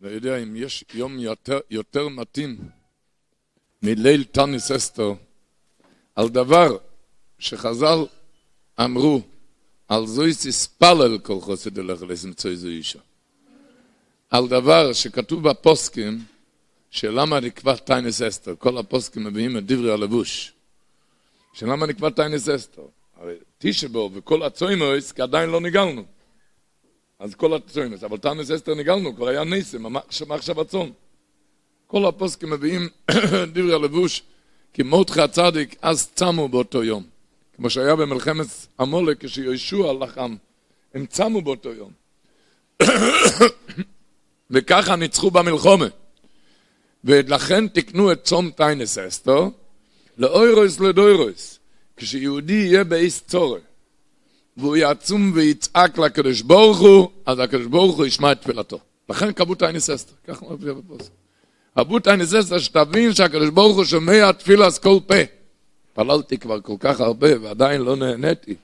לא יודע אם יש יום יותר מתאים מליל תניס אסתר על דבר שחז"ל אמרו על זויס יספלל כל חוסד הולך למצוא זו אישה. על דבר שכתוב בפוסקים שלמה נקבע תניס אסתר. כל הפוסקים מביאים את דברי הלבוש. שלמה נקבע תניס אסתר. הרי תשבו וכל הצוימוס כי עדיין לא ניגלנו. אז כל הצוימוס. אבל תניס אסתר ניגלנו, כבר היה ניסים, מחשב הצום. כל הפוסקים מביאים דברי הלבוש כי מותך הצדיק אז צמו באותו יום. כמו שהיה במלחמת עמלק כשישוע לחם. הם צמו באותו יום. וככה ניצחו במלחמה. ולכן תקנו את צום תניס אסתר לאוירוס לדוירוס. כשיהודי יהיה באיס צורה והוא יעצום ויצעק לקדוש ברוך הוא, אז הקדוש ברוך הוא ישמע את תפילתו. לכן קבעו תניס אסתר. ככה מופיע בפוסק. קבעו תניס אסתר שתבין שהקדוש ברוך הוא שומע תפילת כל פה. פללתי כבר כל כך הרבה ועדיין לא נהניתי.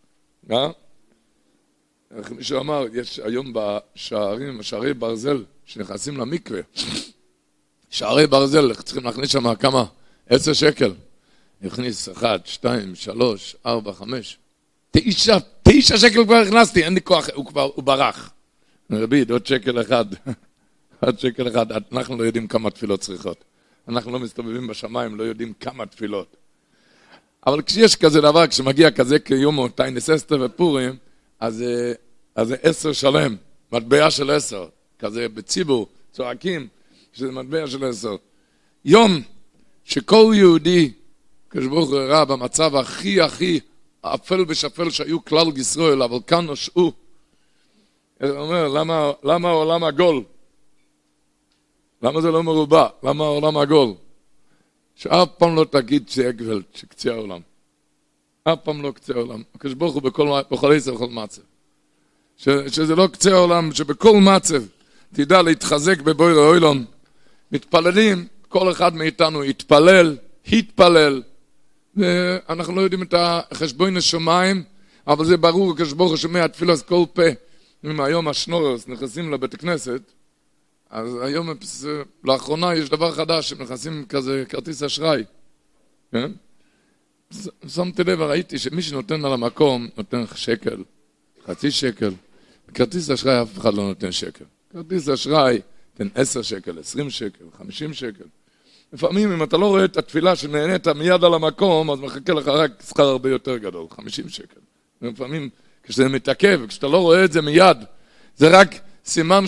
איך מישהו אמר, יש היום בשערים, שערי ברזל שנכנסים למקווה. שערי ברזל, צריכים להכניס שם כמה? 10 שקל. הכניס 1, 2, 3, 4, 5. 9 שקל כבר הכנסתי, אין לי כוח, הוא ברח. רבי, עוד שקל אחד. עוד שקל אחד, אנחנו לא יודעים כמה תפילות צריכות. אנחנו לא מסתובבים בשמיים, לא יודעים כמה תפילות. אבל כשיש כזה דבר, כשמגיע כזה כיום תניס אסתר ופורים, אז זה 10 שלם, מטבע של 10. כזה בציבור, צועקים, שזה מטבע של 10. יום שכל יהודי, כשברוך הוא הראה במצב הכי אפל ושפל שהיו כלל ישראל, אבל כאן נושעו. הוא אומר, למה העולם עגול? למה זה לא מרובע? למה העולם עגול? שאף פעם לא תגיד שעגל, שקצה העולם. אף פעם לא קצה העולם. כשברוך הוא בכל עשר וכל מצב. שזה לא קצה העולם, שבכל מצב תדע להתחזק בבויר העולם. מתפללים, כל אחד מאיתנו התפלל, ואנחנו לא יודעים את החשבון השמיים, אבל זה ברור, כשברוך הוא שומע תפילת כל פה. אם היום השנורס נכנסים לבית הכנסת, אז היום, לאחרונה יש דבר חדש, שהם נכנסים כזה כרטיס אשראי. כן? שמתי לב, ראיתי שמי שנותן על המקום, נותן שקל, חצי שקל. בכרטיס אשראי אף אחד לא נותן שקל. כרטיס אשראי, תן 10 שקל, 20 שקל, 50 שקל. לפעמים אם אתה לא רואה את התפילה שנהנית מיד על המקום, אז מחכה לך רק שכר הרבה יותר גדול, 50 שקל. לפעמים כשזה מתעכב, כשאתה לא רואה את זה מיד, זה רק סימן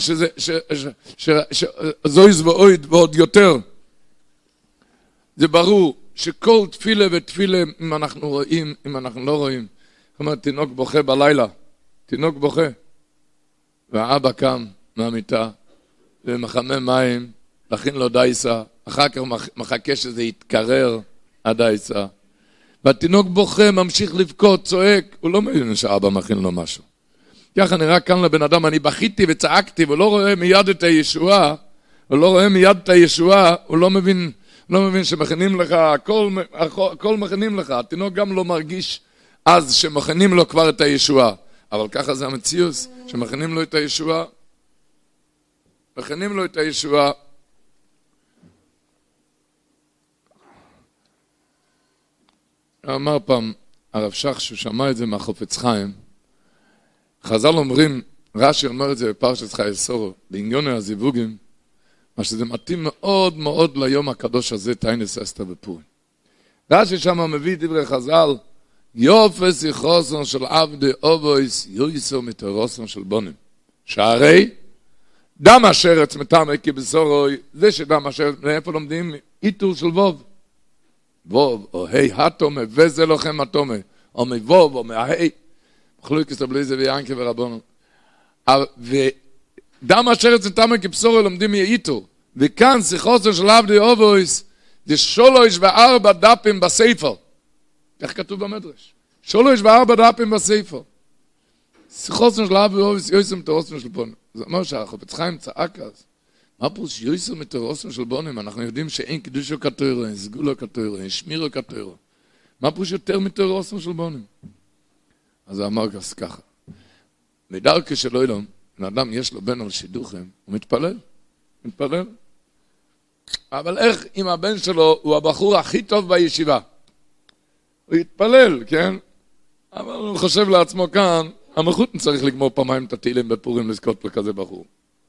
שזויז ואויד ועוד יותר. זה ברור שכל תפילה ותפילה, אם אנחנו רואים, אם אנחנו לא רואים, זאת אומרת, תינוק בוכה בלילה, תינוק בוכה, והאבא קם מהמיטה, ומחמם מים, להכין לו דייסה, אחר כך מחכה שזה יתקרר הדייסה, והתינוק בוכה, ממשיך לבכות, צועק, הוא לא מבין שהאבא מכין לו משהו. ככה נראה כאן לבן אדם, אני בכיתי וצעקתי, והוא לא רואה מיד את הישועה, הוא לא מבין שמכינים לך, הכל מכינים לך, התינוק גם לא מרגיש אז שמכינים לו כבר את הישועה, אבל ככה זה המציאוס, שמכינים לו את הישועה, מכינים לו את הישועה. אמר פעם הרב שך שהוא שמע את זה מהחופץ חיים, חז"ל אומרים, רש"י אומר את זה בפרשת חיי שרה, בעניון הזיווגים, מה שזה מתאים מאוד מאוד ליום הקדוש הזה, תניס אסתר ופורים. רש"י שם מביא דברי חז"ל, יופס יחוסון של עבדי אובויס, יויסו מתרוסון של בונים. שהרי דם השרץ מטמא כי בסורוי, זה שדם השרץ, מאיפה לומדים? איתור של ווב. ווב, או היי התומה, וזה לכם התומה, או מבוב, או מההי. מחלוי כסבלי זה ויאנקי ורבונו. ודם השרץ מטמא כי בסורוי לומדים מאיתור. וכאן שיחוסון של עבדי אובויס, זה 3 ו4 דפים בספר. כך כתוב במדרש. 3 ו4 דפים בספר. שיחוסון של עבדי אובויס, יויסו מתרוסון של בונים. זה אומר שהחפץ חיים צעק אז. מה פירוש יויסו מתרוסון של בונים? אנחנו יודעים שאין קידושו כתוירו, אין סגולו כתוירו, אין שמירו כתוירו. מה פירוש יותר מתרוסון של בונים? אז הוא אמר ככה. מדרכי של אילום, לאדם יש לו בן על שידוכים, הוא מתפלל. מתפלל. אבל איך אם הבן שלו הוא הבחור הכי טוב בישיבה? הוא יתפלל, כן? אבל הוא חושב לעצמו כאן, המלכות צריך לגמור פעמיים את התהילים בפורים לזכות לכזה בחור.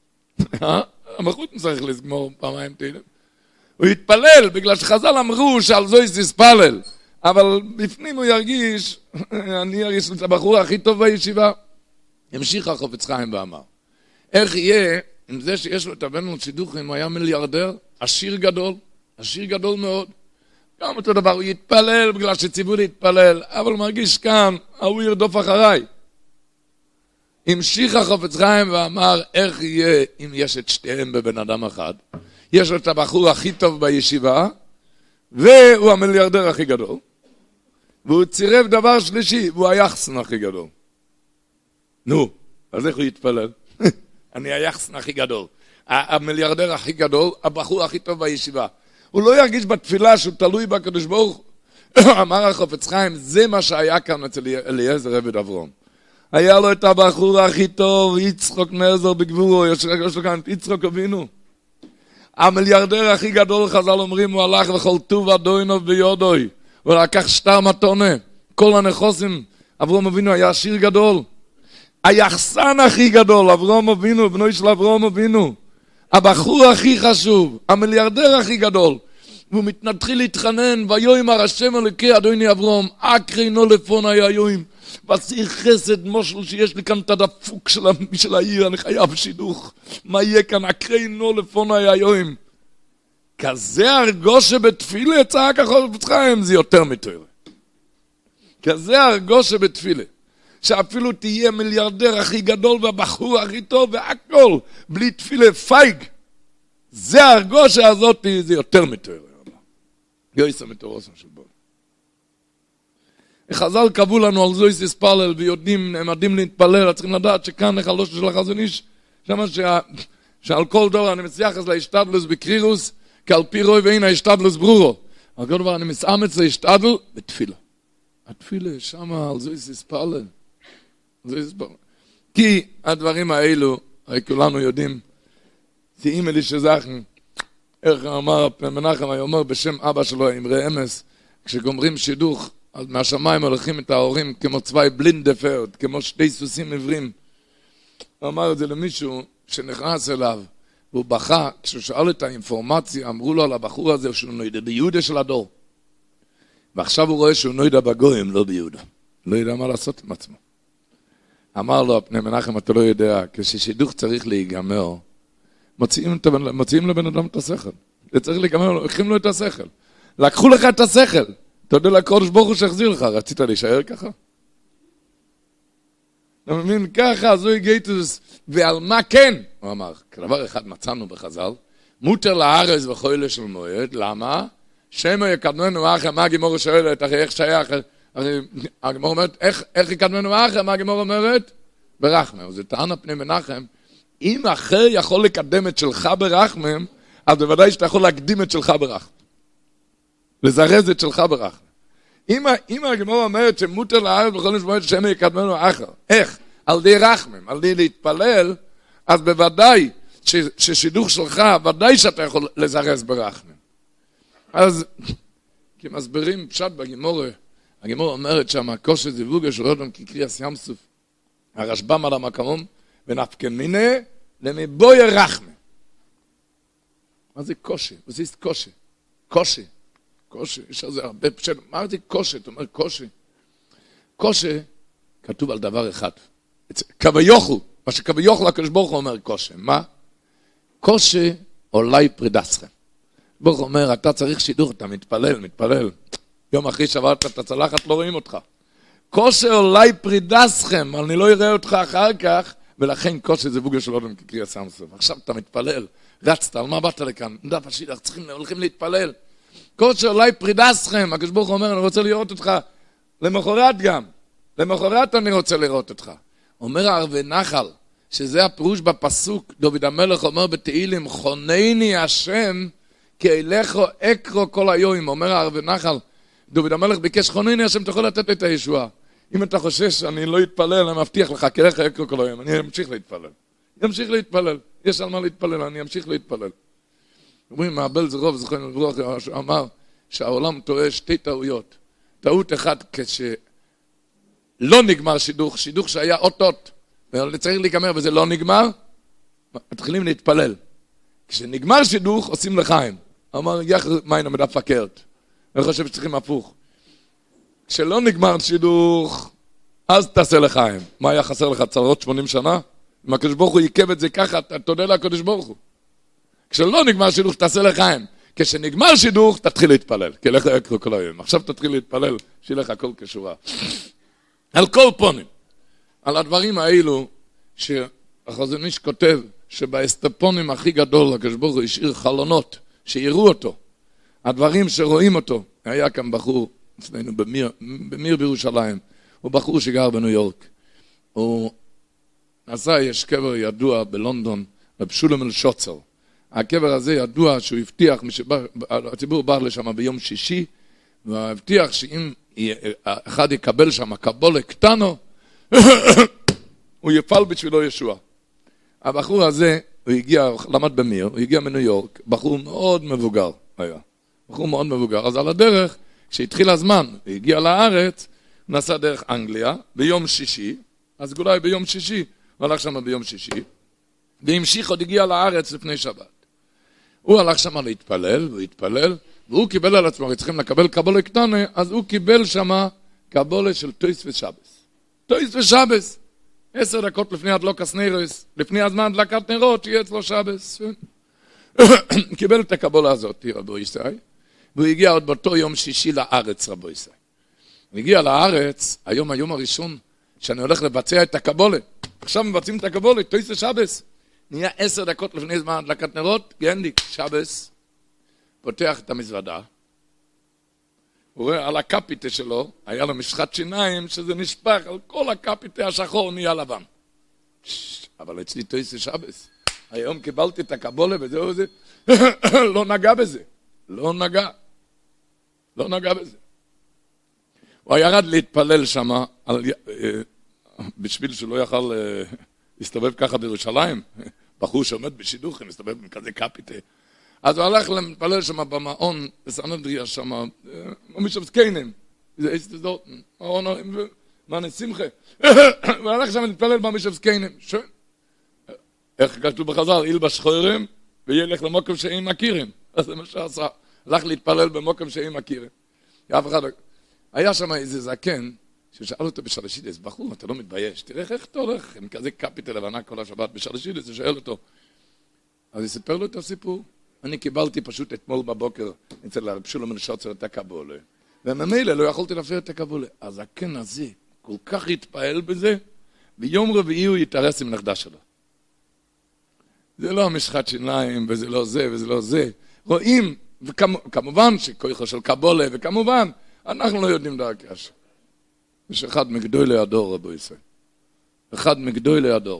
המלכות צריך לגמור פעמיים תהילים. הוא יתפלל, בגלל שחז"ל אמרו שעל זו יספלל. אבל בפנים הוא ירגיש, אני ארגיש את הבחור הכי טוב בישיבה. המשיך החפץ חיים ואמר, איך יהיה עם זה שיש לו את הבן שידוכים, הוא היה מיליארדר, עשיר גדול מאוד. גם אותו דבר, הוא יתפלל בגלל שציוו להתפלל, אבל הוא מרגיש כאן, הוא ירדוף אחריי. המשיך החפץ חיים ואמר, איך יהיה אם יש את שתיהם בבן אדם אחד? יש לו את הבחור הכי טוב בישיבה, והוא המיליארדר הכי גדול. והוא צירף דבר שלישי, והוא היחסן הכי גדול. נו, אז איך הוא יתפלל? אני היחסן הכי גדול. המיליארדר הכי גדול, הבחור הכי טוב בישיבה. הוא לא ירגיש בתפילה שהוא תלוי בקדוש ברוך הוא. אמר החפץ חיים, זה מה שהיה כאן אצל אליעזר עבד אברהם. היה לו את הבחור הכי טוב, יצחק נעזר בגבורו, יש לו כאן את יצחק אבינו. המיליארדר הכי גדול, חז"ל אומרים, הוא הלך וכל טוב אדונו ביודוי. הוא לקח שטר מתונה. כל הנכוסים, אברהם אבינו היה עשיר גדול. היחסן הכי גדול, אברהם אבינו, בנו של אברהם אבינו. הבחור הכי חשוב, המיליארדר הכי גדול. והוא מתחיל להתחנן, ויאמר השם אלוקי אדוני אברהם, אקרינו לפון היואים. ועשי חסד מושל שיש לי כאן את הדפוק של העיר, אני חייב שידוך. מה יהיה כאן? אקרינו לפון היואים. כזה הרגושה בתפילה, צעק החפץ חיים, זה יותר מתואר. כזה הרגושה בתפילה. שאפילו תהיה מיליארדר הכי גדול והבחור הכי טוב והכל, בלי תפילה פייג. זה הרגושה הזאת, זה יותר מתואר. יויסה מתורוסם של בול. החז"ל קבעו לנו על זו יספלל ויודעים, הם עדים להתפלל, צריכים לדעת שכאן החלוש של החזון איש, שמה שעל כל דור אני מצליח להשתדלוס בקרירוס, כי על פי רוי ואין ההשתדלוס ברורו. על כל דבר אני מסעמץ להשתדל בתפילה. התפילה שמה על זו יספלל. כי הדברים האלו, הרי כולנו יודעים, תהיים אלי שזכן, איך אמר מנחם, היה אומר בשם אבא שלו, אמרי אמס, כשגומרים שידוך, אז מהשמיים הולכים את ההורים כמו צווי בלינדפרד, כמו שתי סוסים עברים. הוא אמר את זה למישהו שנכנס אליו, והוא בכה, כשהוא שאל את האינפורמציה, אמרו לו על הבחור הזה שהוא נוידה ביהודה של הדור. ועכשיו הוא רואה שהוא נוידה בגויים, לא ביהודה. לא יודע מה לעשות עם עצמו. אמר לו, פני מנחם, אתה לא יודע, כששידוך צריך להיגמר, מוציאים לבן אדם את השכל. זה צריך להיגמר, לוקחים לו את השכל. לקחו לך את השכל. אתה יודע לקודש ברוך הוא שהחזיר לך, רצית להישאר ככה? אתה מבין, ככה, זו הגעתוס, ועל מה כן? הוא אמר, כדבר אחד מצאנו בחז"ל, מותר לארץ וחוילה של מועד, למה? שמה יקדמנו אחר, מה הגימור שואלת, אחרי איך שייך, הגימור אומרת, איך יקדמנו אחר, מה הגימור אומרת? ברחמם, זה טענה פני מנחם, אם אחר יכול לקדם את שלך ברחמם, אז בוודאי שאתה יכול להקדים את שלך ברחמם. לזרז את שלך ברחמם. אם הגימור אומרת שמותר לארץ בכל נשמעות שמה יקדמנו אחר, איך? על די רחמם, על די להתפלל, אז בוודאי ששידוך שלך, ודאי שאתה יכול לזרז ברחמם. אז, כי מסברים פשט בגימור, הגימור אומרת שהמקוש זיווג של אדם כקריאס ים סוף, הרשב"ם על המקום, ונפקן מיני למבוי רחמם. מה זה קושי? מה זה קושי? קושי. קושי, יש על זה הרבה פשט. מה זה קושי? אתה אומר קושי. קושי כתוב על דבר אחד. כביוכל, מה שכביוכל הקדוש ברוך הוא אומר קושי. מה? קושי אולי פרידסכם. ברוך אומר, אתה צריך שידוך, אתה מתפלל. יום אחרי שברת את הצלחת, לא רואים אותך. קושי אולי פרידסכם, אני לא אראה אותך אחר כך, ולכן קושי זה בוגר של אודם כקריאה סמסוף. עכשיו אתה מתפלל, רצת, על מה באת לכאן? דף השידך, הולכים להתפלל. קושי אולי פרידסכם, הקדוש ברוך הוא אומר, אני רוצה לראות אותך, למחרת גם. למחרת אני רוצה לראות אותך. אומר ערבי נחל, שזה הפירוש בפסוק, דוד המלך אומר בתהילים, חונני השם, כי אליך אקרו כל היום. אומר ערבי נחל, דוד המלך ביקש, חונני השם, אתה יכול לתת את הישועה. אם אתה חושש שאני לא אתפלל, אני מבטיח לך, כי אליך אקרו כל היום, אני אמשיך להתפלל. ימשיך להתפלל. יש על מה להתפלל, אני אמשיך להתפלל. אומרים, מהבל זרוב, זכרנו לברוך, אמר שהעולם טועה שתי טעויות. טעות אחת כשלא נגמר שידוך, שידוך שהיה אותות, וצריך להיגמר וזה לא נגמר, מתחילים להתפלל. כשנגמר שידוך, עושים לחיים. אמר, יחד מים המדע פקרת. אני חושב שצריכים הפוך. כשלא נגמר שידוך, אז תעשה לחיים. מה היה חסר לך צרות 80 שנה? אם הקדוש ברוך הוא יקב את זה ככה, תודה לקדוש ברוך הוא. כשלא נגמר שידוך, תעשה לחיים. כשנגמר שידוך, תתחיל להתפלל. כי לך יקרו כל היום. עכשיו תתחיל להתפלל, שיהיה לך הכל כשורה. על כל פונים. על הדברים האלו, שהחזון איש כותב, שבאסטפונים הכי גדול, הקדוש ברוך הוא השאיר חלונות, שיראו אותו. הדברים שרואים אותו. היה כאן בחור, אצלנו במיר בירושלים, הוא בחור שגר בניו יורק. הוא נסע, יש קבר ידוע בלונדון, רב שולם אל-שוצר. הקבר הזה ידוע שהוא הבטיח, הציבור בא לשם ביום שישי, והוא הבטיח שאם אחד יקבל שם קבולה קטנו, הוא יפעל בשבילו ישוע. הבחור הזה, הוא הגיע, למד במיר, הוא הגיע מניו יורק, בחור מאוד מבוגר היה. בחור מאוד מבוגר. אז על הדרך, כשהתחיל הזמן, הוא הגיע לארץ, הוא נסע דרך אנגליה, ביום שישי, אז אולי ביום שישי, הוא הלך שם ביום שישי, והמשיך עוד הגיע לארץ לפני שבת. הוא הלך שם להתפלל, והוא התפלל, והוא קיבל על עצמו, צריכים לקבל קבולה קטנה, אז הוא קיבל שם קבולה של טויס ושבס. טויס ושבס. 10 דקות לפני הדלוקת נרות, לפני הזמן הדלקת נרות, שיהיה אצלו שבס. קיבל את הקבולה הזאת, רבו ישראל, והוא הגיע עוד באותו יום שישי לארץ, רבו ישראל. הוא הגיע לארץ, היום הראשון, שאני הולך לבצע את הקבולה. עכשיו מבצעים את הקבולה, טויס ושבס. נהיה 10 דקות לפני זמן הדלקת נרות, גנדיק, שבס, פותח את המזוודה, הוא רואה על הקפיטה שלו, היה לו משחת שיניים, שזה נשפך, על כל הקפיטה השחור נהיה לבן. אבל אצלי טויס ושבס. היום קיבלתי את הקבולה וזהו זה, לא נגע בזה. לא נגע בזה. הוא ירד להתפלל שם, בשביל שלא יכל להסתובב ככה בירושלים, בחור שעומד בשידוכים, מסתובב עם כזה קפיטה. אז הוא הלך להתפלל שם במעון, בסנהדריה שם, מישהו סקיינים, זה איסטה זורטן, מענה שמחה. הוא הלך שם להתפלל במישהו סקיינים. איך כתוב בחז"ל, ילבש חרם, וילך למוקם שאין מכירים. אז זה מה שעשה. הלך להתפלל במוקם שאין מכירים. אף אחד... היה שם איזה זקן, ששאל אותו בשלשידס, בחור, אתה לא מתבייש, תראה איך אתה הולך, עם כזה קפיטה לבנה כל השבת בשלשידס, הוא שואל אותו. אז הוא סיפר לו את הסיפור. אני קיבלתי פשוט אתמול בבוקר אצל הרב שולם אל-שוצר את הקבולה, וממילא לא יכולתי להפר את הקבולה. אז הכן הזה כל כך התפעל בזה, ביום רביעי הוא יתארס עם נכדה שלו. זה לא המשחת שיניים, וזה לא זה, וזה לא זה. רואים, וכמובן שכוחו של קבולה, וכמובן, אנחנו לא יודעים דרכי השם. יש אחד מגדולי הדור, רבו ישראל. אחד מגדולי הדור.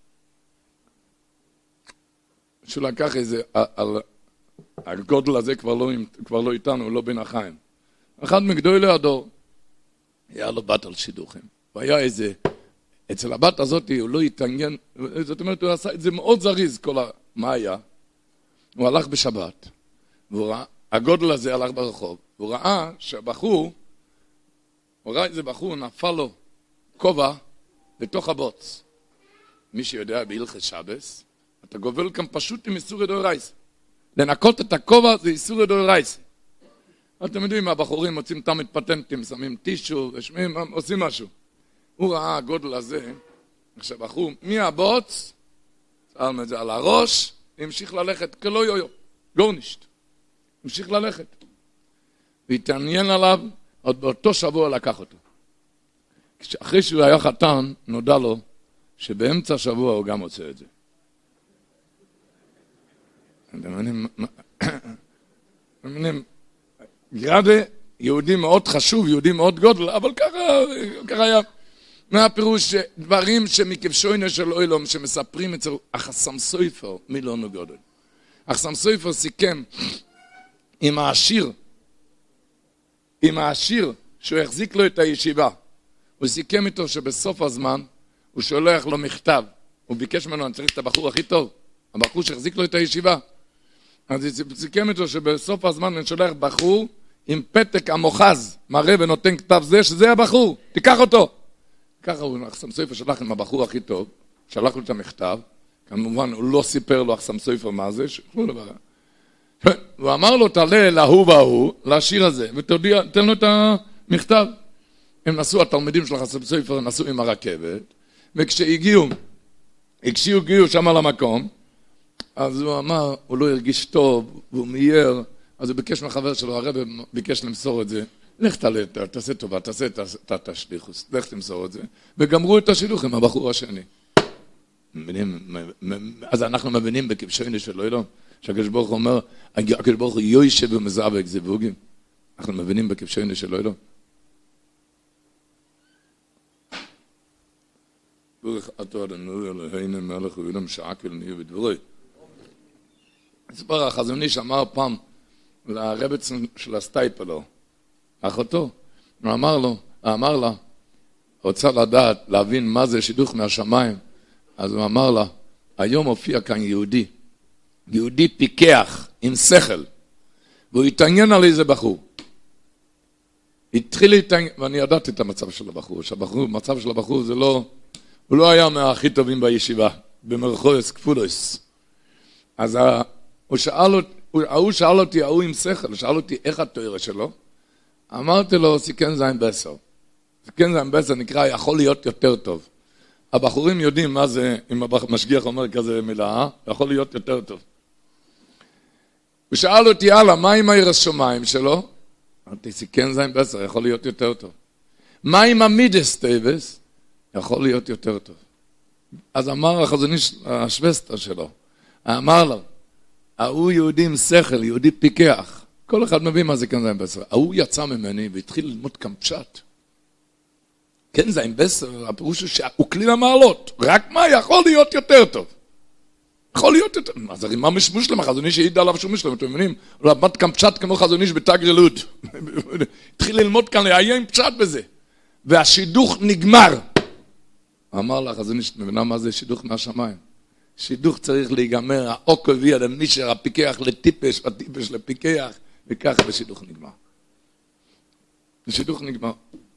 שהוא לקח איזה, על הגודל הזה כבר לא איתנו, הוא לא בין החיים. אחד מגדולי הדור, היה לו בת על שידוכים. והיה איזה, אצל הבת הזאת הוא לא התעניין, זאת אומרת, הוא עשה את זה מאוד זריז, מה היה? הוא הלך בשבת, והוא ראה, הגודל הזה הלך ברחוב, הוא ראה שהבחור, הוא ראה איזה בחור, נפל לו כובע לתוך הבוץ. מי שיודע בהלכות שבס, אתה גובל כאן פשוט עם איסור דאורייתא. לנקות את הכובע זה איסור דאורייתא. אתם יודעים, הבחורים מוצאים תמיד פטנטים, שמים טישו, ושמים, עושים משהו. הוא ראה הגודל הזה, עכשיו בחור, מהבוץ, שם את זה על הראש, המשיך ללכת כלא יו-יו, גורנישט. המשיך ללכת. והתעניין עליו, עוד באותו שבוע לקח אותו. אחרי שהוא היה חתן, נודע לו שבאמצע השבוע הוא גם עושה את זה. גרדה, יהודי מאוד חשוב, יהודי מאוד גודל, אבל ככה היה. מה הפירוש? דברים שמכבשוינו של אוילום, שמספרים אצל החסם סופר, מילונו גודל. החסם סופר סיכם עם העשיר, שהוא החזיק לו את הישיבה. הוא סיכם איתו שבסוף הזמן, הוא שולח לו מכתב. הוא ביקש ממנו, אני צריך את הבחור הכי טוב, הבחור שהחזיק לו את הישיבה. אז היא סיכם איתו שבסוף הזמן אני שולח בחור עם פתק המוחז, מראה ונותן כתב זה, שזה הבחור, תיקח אותו. ככה הוא, אחסם סופר שלח עם הבחור הכי טוב, שלח לו את המכתב, כמובן הוא לא סיפר לו אחסם סופר מה זה, שכלו דבר. הוא אמר לו, תעלה להוא והוא, לשיר הזה, ותן לו את המכתב. הם נסעו, התלמידים של אחסם סופר נסעו עם הרכבת, וכשהגיעו שם למקום, אז הוא אמר, הוא לא הרגיש טוב, והוא מייר, אז הוא ביקש מהחבר שלו, הרב ביקש למסור את זה, לך תעלה, תעשה טובה, תעשה את השליחוס, לך תמסור את זה, וגמרו את השילוח עם הבחור השני. אז אנחנו מבינים בכבשייני של אלוהים, שהקדוש ברוך הוא אומר, הקדוש ברוך הוא יושב ומזעבק זיווגים. אנחנו מבינים בכבשייני של אלוהים. ברך אתה אדוני אלוהינו מלך העולם שעקל נהיה בדברי. הסבר החזון איש אמר פעם לרבץ של הסטייפלו, אחותו, הוא אמר לה, רוצה לדעת, להבין מה זה שידוך מהשמיים, אז הוא אמר לה, היום הופיע כאן יהודי פיקח עם שכל, והוא התעניין על איזה בחור. התחיל להתעניין, ואני ידעתי את המצב של הבחור, המצב של הבחור זה לא, הוא לא היה מהכי טובים בישיבה, במרחוס כפולוס. אז הוא שאל אותי, הוא עם שכל, שאל אותי איך התואר שלו, אמרתי לו, סיכן זין בסר. סיכן זין בסר נקרא, יכול להיות יותר טוב. הבחורים יודעים מה זה, אם המשגיח אומר כזה מילה, יכול להיות יותר טוב. הוא שאל אותי, הלאה, מה עם העיר השומיים שלו? אמרתי, סיכן זין בסר, יכול להיות יותר טוב. מה עם המידס טייבס? יכול להיות יותר טוב. אז אמר החזון איש, השווסטר שלו, אמר לו, הוא יהודי עם שכל, יהודי פיקח. כל אחד מבין מה זה כן זין בסר. הוא יצא ממני והתחיל ללמוד כמשת. כן זין בסר, הפירוש הוא שהוא כלי למעלות. רק מה יכול להיות יותר טוב? יכול להיות יותר טוב. אז הרי מה מושלם? החזון איש העיד עליו שהוא מושלם. אתם מבינים? הוא למד כמשת כמו חזון איש בתגרלות. התחיל ללמוד כאן, לעיין פשט בזה. והשידוך נגמר. אמר לה חזון איש, מבינה מה זה שידוך מהשמיים? שידוך צריך להיגמר, העוק הביא על המישר, הפיקח לטיפש, הטיפש לפיקח, וככה בשידוך נגמר. בשידוך נגמר.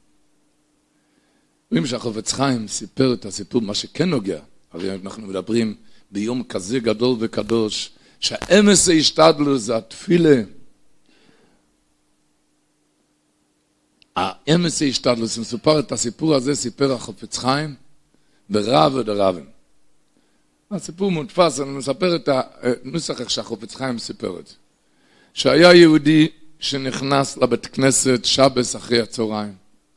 רואים שהחפץ חיים סיפר את הסיפור, מה שכן נוגע, הרי אנחנו מדברים ביום כזה גדול וקדוש, שהאמס השתדלו זה התפילה. האמס השתדלו, שמסופר את הסיפור הזה, סיפר החפץ חיים, ברב ודרבים. הסיפור מודפס, אני מספר את הנוסח איך שהחפץ חיים סיפר את זה. שהיה יהודי שנכנס לבית כנסת שבס אחרי הצהריים,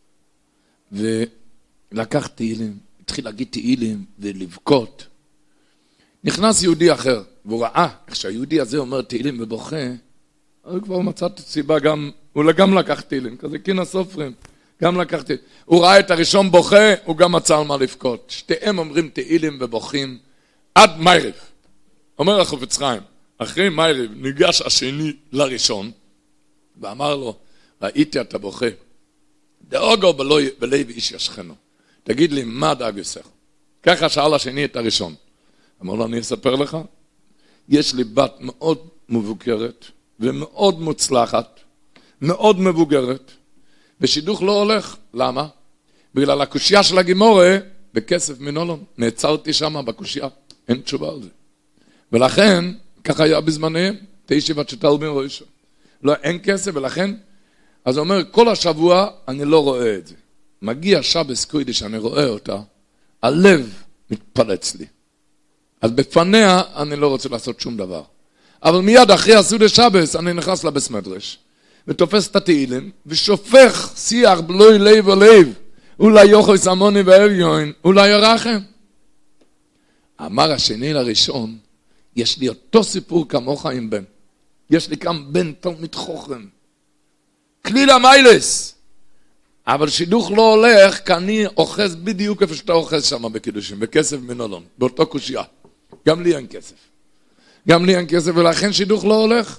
ולקח תהילים, התחיל להגיד תהילים ולבכות. נכנס יהודי אחר, והוא ראה איך שהיהודי הזה אומר תהילים ובוכה, הוא כבר מצא את הסיבה, הוא גם לקח תהילים, כזה כין הסופרים, גם לקח תהילים. הוא ראה את הראשון בוכה, הוא גם מצא על מה לבכות. שתיהם אומרים תהילים ובוכים, עד מיירב. אומר החפץ חיים, אחרי מיירב ניגש השני לראשון, ואמר לו, ראיתי אתה בוכה, דאגו בלב איש ישכנו. תגיד לי, מה דאג יוסך? ככה שאל השני את הראשון. אמר לו, אני אספר לך, יש לי בת מאוד מבוגרת, ומאוד מוצלחת, מאוד מבוגרת, ושידוך לא הולך. למה? בגלל הקושייה של הגימורה, בכסף מנולון. נעצרתי שם בקושייה. אין תשובה על זה. ולכן, ככה היה בזמניהם, תישיבת שתלבין ראשו. לא, אין כסף, ולכן, אז הוא אומר, כל השבוע אני לא רואה את זה. מגיע שבס קוידש, אני רואה אותה, הלב מתפלץ לי. אז בפניה אני לא רוצה לעשות שום דבר. אבל מיד אחרי הסעודה שבס, אני נכנס לבס מדרש, ותופס את התהילים, ושופך שיח בלוי לב ולב, אולי יוחוי סמוני ואביון, אולי ירחם. אמר השני לראשון, יש לי אותו סיפור כמוך עם בן. יש לי כאן בן תלמיד חוכם. כליל המיילס. אבל שידוך לא הולך, כי אני אוחז בדיוק איפה שאתה אוחז שם בקידושים, בכסף מנולון, באותו קושייה. גם לי אין כסף. גם לי אין כסף, ולכן שידוך לא הולך.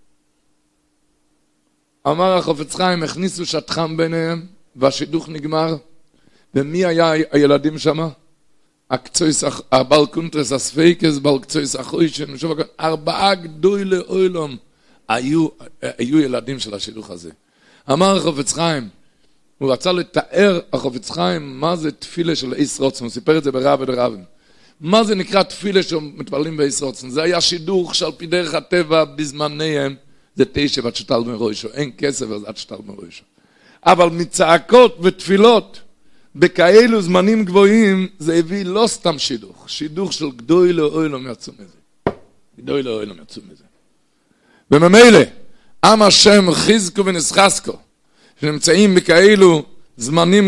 אמר החפץ חיים, הכניסו שטחם ביניהם, והשידוך נגמר. ומי היה הילדים שם? הבעל קונטרס הספיקס, בעל קצויס החוישן, 4 גדולי אוילום היו ילדים של השילוך הזה. אמר החפץ חיים, הוא רצה לתאר החפץ חיים מה זה תפילה של איס רוצן, הוא סיפר את זה ברב ודרבים. מה זה נקרא תפילה שמתפללים באיס רוצן? זה היה שידוך שעל פי דרך הטבע בזמניהם, זה 9 עד שתל מראשו, אין כסף אז עד שתל מראשו. אבל מצעקות ותפילות, בכאלו זמנים גבוהים, זה הביא לא סתם שידוך, שידוך של גדוי לאוילום יצאו מזה. גדוי לאוילום יצאו מזה. וממילא, עם השם חיזקו ונסחסקו, שנמצאים בכאלו זמנים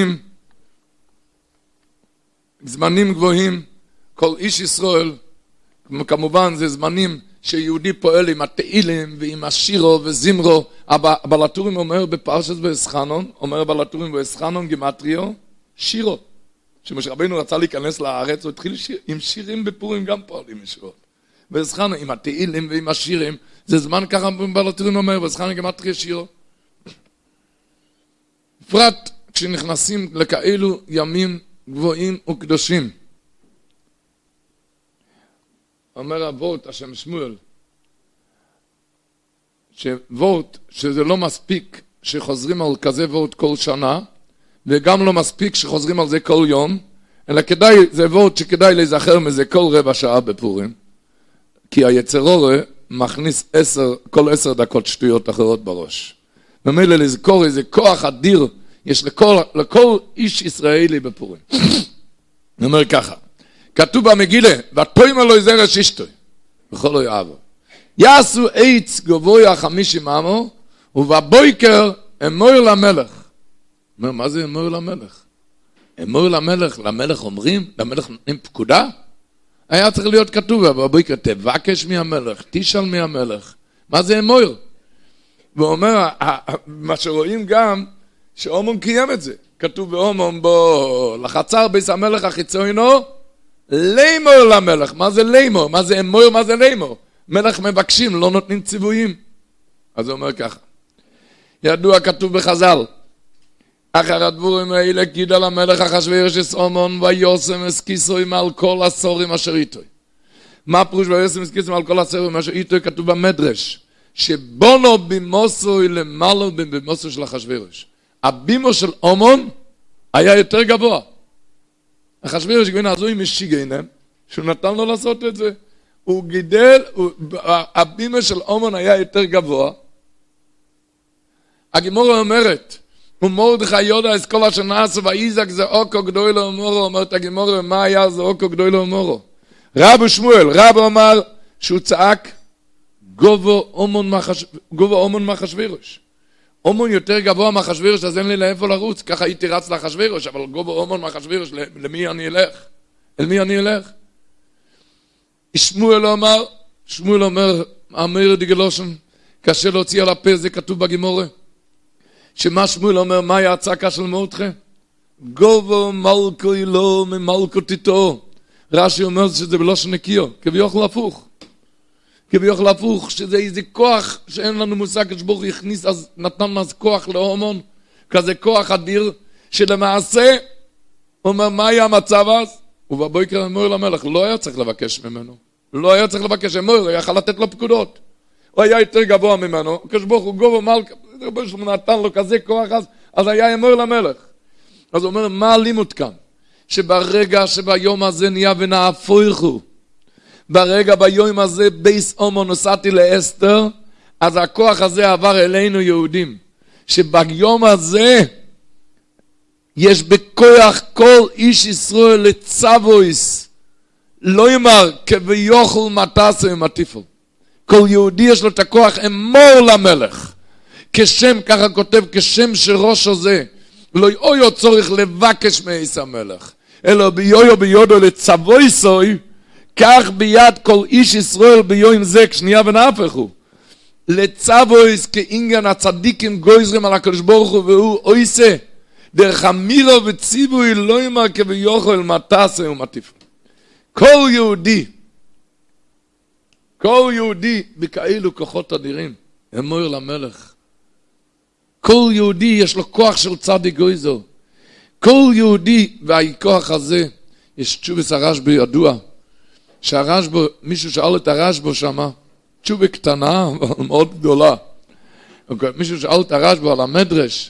גבוהים, כל איש ישראל, כמובן זה זמנים שיהודי פועל עם התהילים ועם השירו וזמרו, אבל הטורים אומר בפרשת ואסחנון, אומר בלטורים ואסחנון גימטריו, שירו. שמשה רבינו רצה להיכנס לארץ, הוא התחיל עם שירים בפורים גם פועלים משירות. ואסחנון עם התהילים ועם השירים, זה זמן ככה בלטורים אומר, ואסחנון גימטריו שירו. בפרט כשנכנסים לכאלו ימים גבוהים וקדושים. אומר אבות השם שמואל, שוות שזה לא מספיק שחוזרים על כזה וות כל שנה, וגם לא מספיק שחוזרים על זה כל יום, אלא כדאי, זה וות שכדאי להיזכר מזה כל רבע שעה בפורים, כי היצר אורה מכניס כל 10 דקות שטויות אחרות בראש. ומילא לזכור איזה כוח אדיר יש לכל איש ישראלי בפורים. אני אומר ככה, כתוב במגילה, ותוימר לו זרע אשתו, וכל לא יעבור. יעשו עץ גבוה 50 אמו, ובבוקר אמור למלך. אומר, מה זה אמור למלך? אמור למלך, למלך אומרים, למלך נותנים פקודה? היה צריך להיות כתוב, בבוקר תבקש מהמלך, תשאל מהמלך. מה זה אמור? והוא אומר, מה שרואים גם, שאומון קיים את זה. כתוב באומון בו, לחצר ביס המלך החיצונו, לימור למלך. מה זה לימור? מה זה אמור? מה זה לימור? מלך מבקשים, לא נותנים ציוויים. אז הוא אומר ככה. ידוע כתוב בחז"ל, אחר הדבורים האלה גידל המלך אחשוורוש את אומון ויוסם אסקיסוי מעל כל הסורים אשר איתו. מה פירוש ויוסם אסקיסוי מעל כל הסורים אשר איתו? כתוב במדרש, שבונו בימוסוי למעלה בימוסו של אחשוורוש. הבימו של אומון היה יותר גבוה. אחשוורוש גבינה הזו עם משיגינם, שהוא נתן לו לעשות את זה. הוא גידל, הבימו של אומון היה יותר גבוה. הגימורה אומרת, ומרדכי יודע את כל אשר נעשה, ואיזק זה אוקו גדוי לאמורו, אומרת הגימורה, מה היה זה אוקו גדוי לאמורו? רב שמואל, רב אמר שהוא צעק, גובו אומון מאחשוורוש. אומון יותר גבוה מאחשוורוש, אז אין לי לאיפה לרוץ, ככה הייתי רץ לאחשוורוש, אבל גובו אומון מאחשוורוש, למי אני אלך? אל מי אני אלך? שמואל אומר, אמר דגלושן, קשה להוציא על הפה, זה כתוב בגימורה. שמה שמואל אומר, מה היה הצעקה של מרדכי? גובו מלכו אלו ממלכו תיתו. רש"י אומר שזה בלושן נקיו, כביכול הפוך. כביכול הפוך, שזה איזה כוח שאין לנו מושג, כשברוך הכניס, אז נתן אז כוח להומון, כזה כוח אדיר, שלמעשה, אומר, מה היה המצב אז? ובבוקר אמר למלך, לא היה צריך לבקש ממנו. לא היה צריך לבקש, הוא היה יכול לתת לו פקודות. הוא היה יותר גבוה ממנו, כשברוך הוא גובו מלכו, הוא נתן לו כזה כוח אז היה אמור למלך. אז הוא אומר, מה הלימוד כאן? שברגע שביום הזה נהיה ונהפוכו, ברגע ביום הזה בייס אומון נוסעתי לאסתר, אז הכוח הזה עבר אלינו יהודים. שביום הזה יש בכוח כל איש ישראל לצבויס, לא יאמר כביוכל מטסה ומטיפו. כל יהודי יש לו את הכוח אמור למלך. כשם, ככה כותב, כשם שראש הזה, לא יהיו צורך לבקש מאיס המלך, אלא ביודו לצבוי סוי, כך ביד כל איש ישראל ביום זה, כשניה ונהפכו. לצבוי כאינגן הצדיקים גויזרים על הקדוש ברוך הוא, והוא אויסה, דרך אמירו וציווי לא יאמר כביוכל מטסה ומטיפו. כל יהודי בכאלו כוחות אדירים, אמור למלך. כל יהודי יש לו כוח של צדיק גויזו. כל יהודי, והכוח הזה, יש תשובס הרשב"א ידוע, שהרשב"א, מישהו שאל את הרשב"א שמה, תשובה קטנה, אבל מאוד גדולה. מישהו שאל את הרשב"א על המדרש,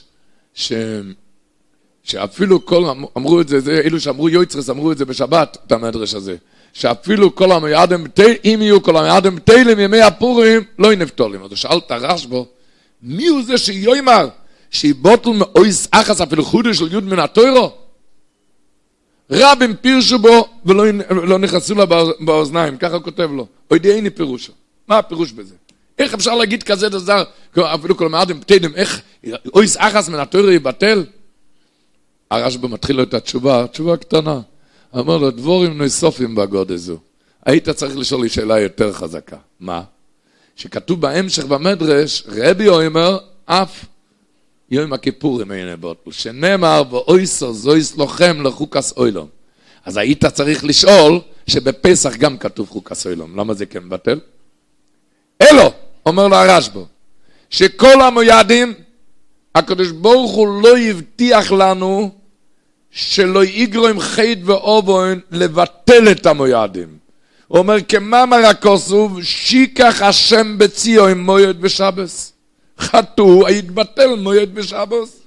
שאפילו כל, אמרו את זה, אלו שאמרו יויצרס, אמרו את זה בשבת, את המדרש הזה, שאפילו כל המיידם, אם יהיו כל המיידם תהילים ימי הפורים, לא ינפתולים. אז שאל את הרשב"א, מי הוא זה שיומר, שיבוטל מאויס אחס אפילו חודש של יוד מן התוירו? רבים פירשו בו ולא נכנסו לה באוזניים, ככה כותב לו. אוידייני פירושו. מה הפירוש בזה? איך אפשר להגיד כזה דבר, אפילו כל המיידם תהילים, איך אויס אחס מן התוירו יבטל? הרשב"א מתחיל לו את התשובה, תשובה קטנה. אמר לו, דבורים נוספים בגוד הזו. היית צריך לשאול לי שאלה יותר חזקה. מה? שכתוב בהמשך במדרש, רבי אומר, אף יום הכיפורים אין בוטל, שנאמר, ואויסו זויס לוחם לחוקס אוילום. אז היית צריך לשאול, שבפסח גם כתוב חוקס אוילום. למה זה כן בטל? אלו, אומר לו הרשב"א, שכל המוידים, הקדוש ברוך הוא לא יבטיח לנו שלא יגרו עם חטא ואובון לבטל את המוידים. הוא אומר, כמאמר הכוסוב, שיקח השם בציו עם מויד בשבס. חטאו, יתבטל מויד בשבס.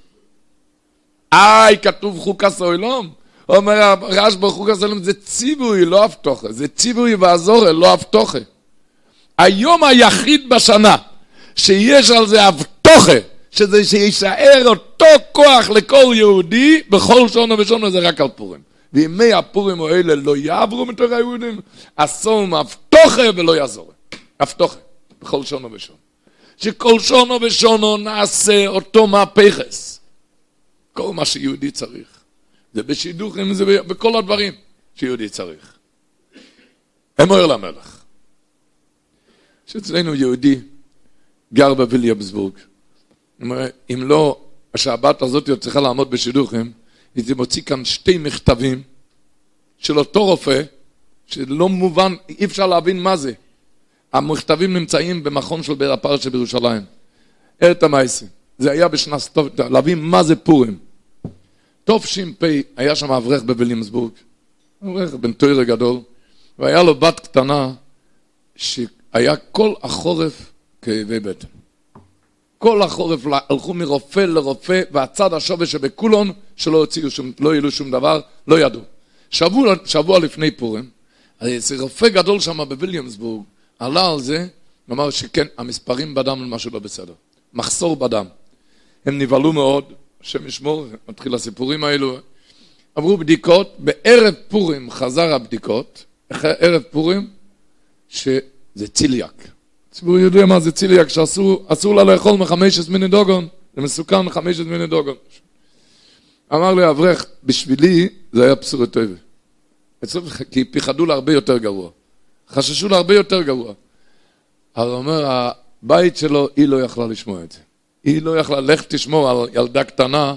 כתוב חוקס אוילום. הוא אומר, הרשב"א חוקס אוילום זה ציווי, לא הבטחה. זה ציווי ועזורה, לא הבטחה. היום היחיד בשנה שיש על זה הבטחה, שזה שישאר אותו כוח לכל יהודי, בכל שונה ושונה זה רק על פורים. וימי הפורים האלה לא יעברו מתוך היהודים, אסור מהבטחה ולא יעזור. הבטחה, בכל שונה ושונה. שכל שונה ושונה נעשה אותו מהפכס. כל מה שיהודי צריך. זה בשידוכים, זה בכל הדברים שיהודי צריך. אמר למלך, שאצלנו יהודי גר בוויליאמסבורג, אם לא, השבת הזאת צריכה לעמוד בשידוכים, היא מוציא כאן שתי מכתבים של אותו רופא, שלא מובן, אי אפשר להבין מה זה. המכתבים נמצאים במכון של בית הפרשה בירושלים. ארץ המעשה. זה היה בשנת, להבין מה זה פורים. תש"פ, היה שם אברך בוויליאמסבורג, אברך בן תורה גדול, והיה לו בת קטנה, שהיה כל החורף כאבי בטן. כל החורף הלכו מרופא לרופא, והצד השווה שבקולון, שלא העלו שום דבר, לא ידעו. שבוע לפני פורים, אז רופא גדול שם בוויליאמסבורג, עלה על זה, אמר שכן, המספרים בדם משהו לא בסדר. מחסור בדם. הם נבהלו מאוד, השם ישמור, מתחיל הסיפורים האלו. עברו בדיקות, בערב פורים חזר הבדיקות, אחרי ערב פורים, שזה ציליאק. הציבור יודע מה זה ציליאק, שאסור לה לאכול מחמשת מיני דוגון, זה מסוכן מחמשת מיני דוגון. אמר לי, אברך, בשבילי זה היה בשורי טובה. כי פיחדו לה הרבה יותר גרוע. חששו לה הרבה יותר גרוע. אז הוא אומר, הבית שלו, היא לא יכלה לשמוע את זה. היא לא יכלה, לך תשמור על ילדה קטנה,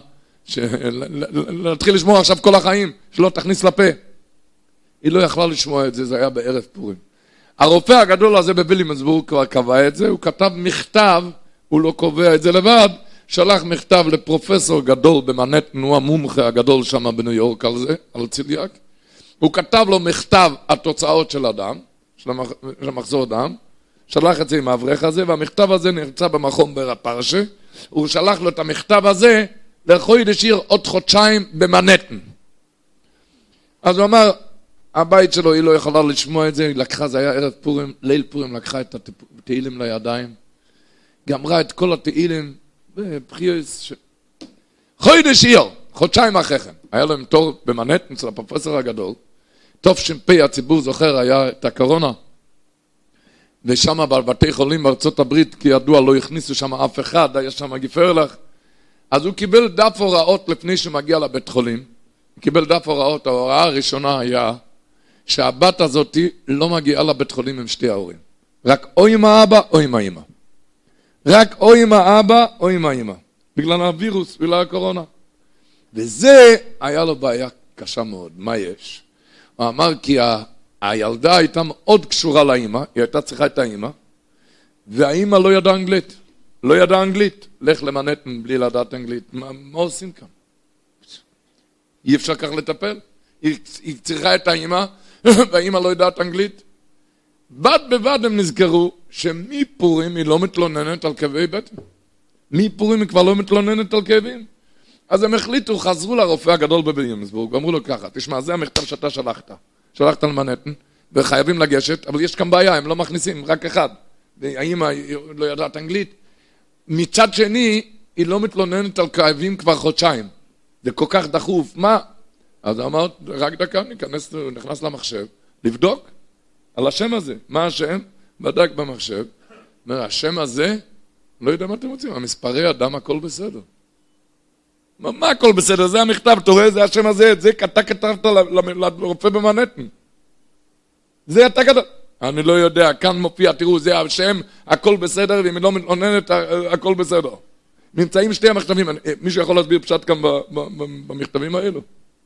להתחיל לשמור עכשיו כל החיים, שלא תכניס לפה. היא לא יכלה לשמוע את זה, זה היה בערב פורים. הרופא הגדול הזה בוויליאמסבורג כבר קבע את זה, הוא כתב מכתב, הוא לא קובע את זה לבד, שלח מכתב לפרופסור גדול במנהטן, הוא המומחה הגדול שם בניו יורק על זה, על ציליאק. הוא כתב לו מכתב התוצאות של הדם, של המחזור דם, שלח את זה עם האברך הזה, והמכתב הזה נרצה במכון בית הפרשה, הוא שלח לו את המכתב הזה, לחודש עיר עוד חודשיים במנהטן. אז הוא אמר, הבית שלו, היא לא יכולה לשמוע את זה, היא לקחה, זה היה ערב פורים, ליל פורים, לקחה את התהילים לידיים, גמרה את כל התהילים, ובחיוס, חודש עיר, חודשיים אחרי כן, היה להם תור במנהטן אצל הפרופסור הגדול, תש"פ, הציבור זוכר, היה את הקורונה, ושם בבתי חולים בארצות הברית, כי ידוע לא הכניסו שם אף אחד, היה שם גפרלך, אז הוא קיבל דף הוראות לפני שמגיע לבית חולים, הוא קיבל דף הוראות, ההוראה הראשונה היה, שהבת הזאת לא מגיעה לבית חולים עם שתי ההורים, רק או עם האבא או עם האמא, רק או עם האבא או עם האמא, בגלל הווירוס, בגלל הקורונה, וזה היה לו בעיה קשה מאוד. מה יש? הוא אמר כי הילדה הייתה מאוד קשורה לאמא, היא הייתה צריכה את האמא, והאמא לא ידעה אנגלית. לא ידעה אנגלית. לך למנהטן בלי לדעת אנגלית. מה עושים כאן? אי אפשר כך לטפל. היא צריכה את האמא, והאמא לא יודעת אנגלית. בד בבד הם נזכרו שמפורים היא לא מתלוננת על כאבי בטן. מפורים היא כבר לא מתלוננת על כאבים. אז הם החליטו, חזרו לרופא הגדול בוויליאמסבורג, ואמרו לו ככה, תשמע, זה המכתב שאתה שלחת למנהטן, וחייבים לגשת, אבל יש כאן בעיה, הם לא מכניסים, רק אחד. והאמא לא יודעת אנגלית. מצד שני, היא לא מתלוננת על כאבים כבר חודשיים. זה כל כך דחוף. מה? אז אמרת, רק דקה, נכנס למחשב, לבדוק על השם הזה. מה השם? בדק במחשב. אומר, השם הזה, לא יודע מה אתם רוצים, המספרי אדם, הכל בסדר. מה הכל בסדר? זה המכתב, אתה רואה, זה השם הזה, את זה אתה כתבת לרופא במנהטן. זה אתה כתבת. אני לא יודע, כאן מופיע, תראו, זה השם, הכל בסדר, ואם היא לא מתלוננת, הכל בסדר. נמצאים שתי המכתבים, מישהו יכול להסביר פשט כאן במכתבים האלו?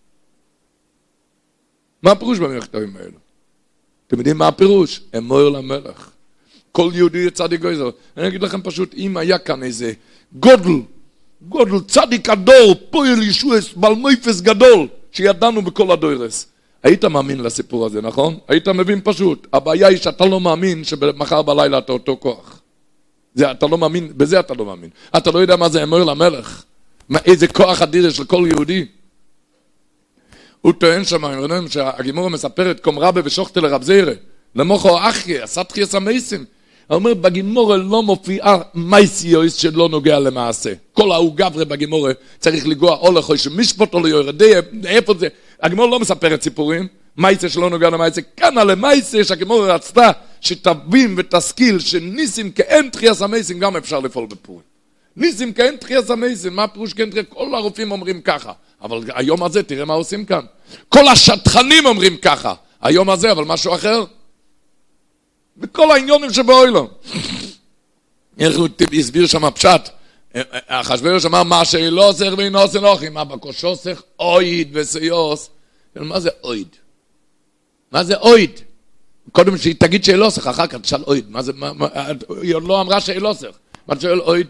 מה הפירוש במכתבים האלו? אתם יודעים מה הפירוש? אמור למלך. כל יהודי צדיק גדול. אני אגיד לכם פשוט, אם היה כאן איזה גודל, צדיק הדור, פועל ישועס, בעל מויפס גדול, שידענו בכל הדוירס. היית מאמין לסיפור הזה, נכון? היית מבין פשוט. הבעיה היא שאתה לא מאמין שמחר בלילה אתה אותו כוח. אתה לא מאמין, בזה אתה לא מאמין. אתה לא יודע מה זה אמור למלך. איזה כוח אדיר יש לכל יהודי. הוא טוען שם, שהגימורה מספרת, קום רבה ושוכתה לרב זירה, למוחו אחי, עשת חייס המייסים. הוא אומר, בגימורה לא מופיעה מייסיוס שלא נוגע למעשה. כל ההוא גברה בגימורה צריך לגוע או לחוי שמשפט או ליורדי, איפה זה? הגימורה לא מספרת סיפורים, מייסה שלא נוגע למעשה. כאן על המייסה שהגימורה רצתה שתבין ותשכיל שניסים כאין תחייס המייסים גם אפשר לפעול בפורים. ניסים כאין תחייס המייסים, מה פירוש כאין תחייס? כל הרופאים אומרים ככה. אבל היום הזה, תראה מה עושים כאן. כל השטחנים אומרים ככה. היום הזה, אבל משהו אחר. וכל העניונים שבאוילום. איך הוא הסביר שם הפשט. אחשוורוש אמר, מה שאילו עושה ואינו עושה נוחים. מה בקושו עושה אויד וסיוס. מה זה אויד? מה זה אויד? קודם שהיא תגיד שאילו עושה, אחר כך תשאל אויד. היא עוד לא אמרה שאילו עושה. מה שואל אויד?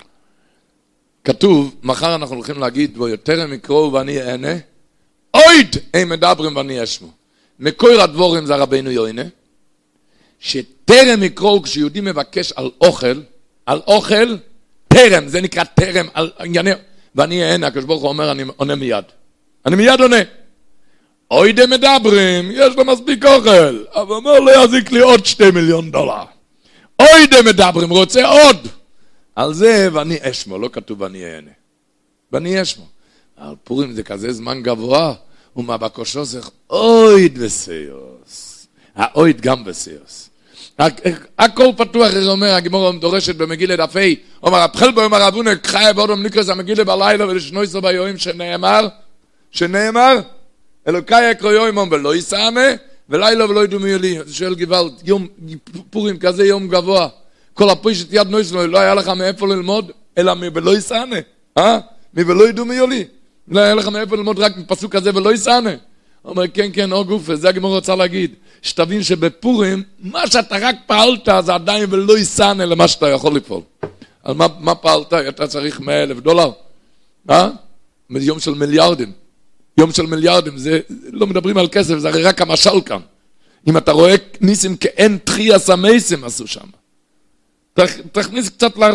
כתוב, מחר אנחנו הולכים להגיד, בו יותר הם יקראו ואני אענה, אויד הם מדברים ואני אשמו. מקור הדבורים זה רבינו יוינה, שטרם יקראו כשיהודי מבקש על אוכל, טרם, זה נקרא טרם, על ענייני, ואני אענה, הקדוש ברוך הוא אומר, אני עונה מיד. אני מיד עונה. אויד הם מדברים, יש לו מספיק אוכל, אבל אומר, לא יזיק לי עוד $2 מיליון. אויד הם מדברים, רוצה עוד. על זה ואני אשמו, לא כתוב ואני אענה. ואני אשמו. על פורים זה כזה זמן גבוה, ומה בקושו זה אויד וסיוס. האויד גם וסיוס. הכל פתוח, זה אומר, הגימורה דורשת במגילה דפי, אומר, התחל בו, אומר אבונה, חיה בעודום נקרס המגילה בלילה, ולשנוי סו ביום שנאמר, אלוקי יקרו יום ולא יסענה, ולילה ולא ידעו מיולי. זה שואל גוואלד, יום פורים כזה יום גבוה. כל הפרישת יד נויסלו, לא היה לך מאיפה ללמוד, אלא מבלא יסענה. מבלא ידעו מיולי. לא היה לך מאיפה ללמוד רק מפסוק כזה ולא יסענה. הוא אומר, כן, או גופה, זה הגמור רוצה להגיד. שתבין שבפורים, מה שאתה רק פעלת, זה עדיין ולא יסענה למה שאתה יכול לפעול. על מה פעלת? אתה צריך $100,000. יום של מיליארדים. יום של מיליארדים, זה לא מדברים על כסף, זה הרי רק המשל כאן. אם אתה רואה ניסים כאין תחייס המייסים עשו שם. תכניס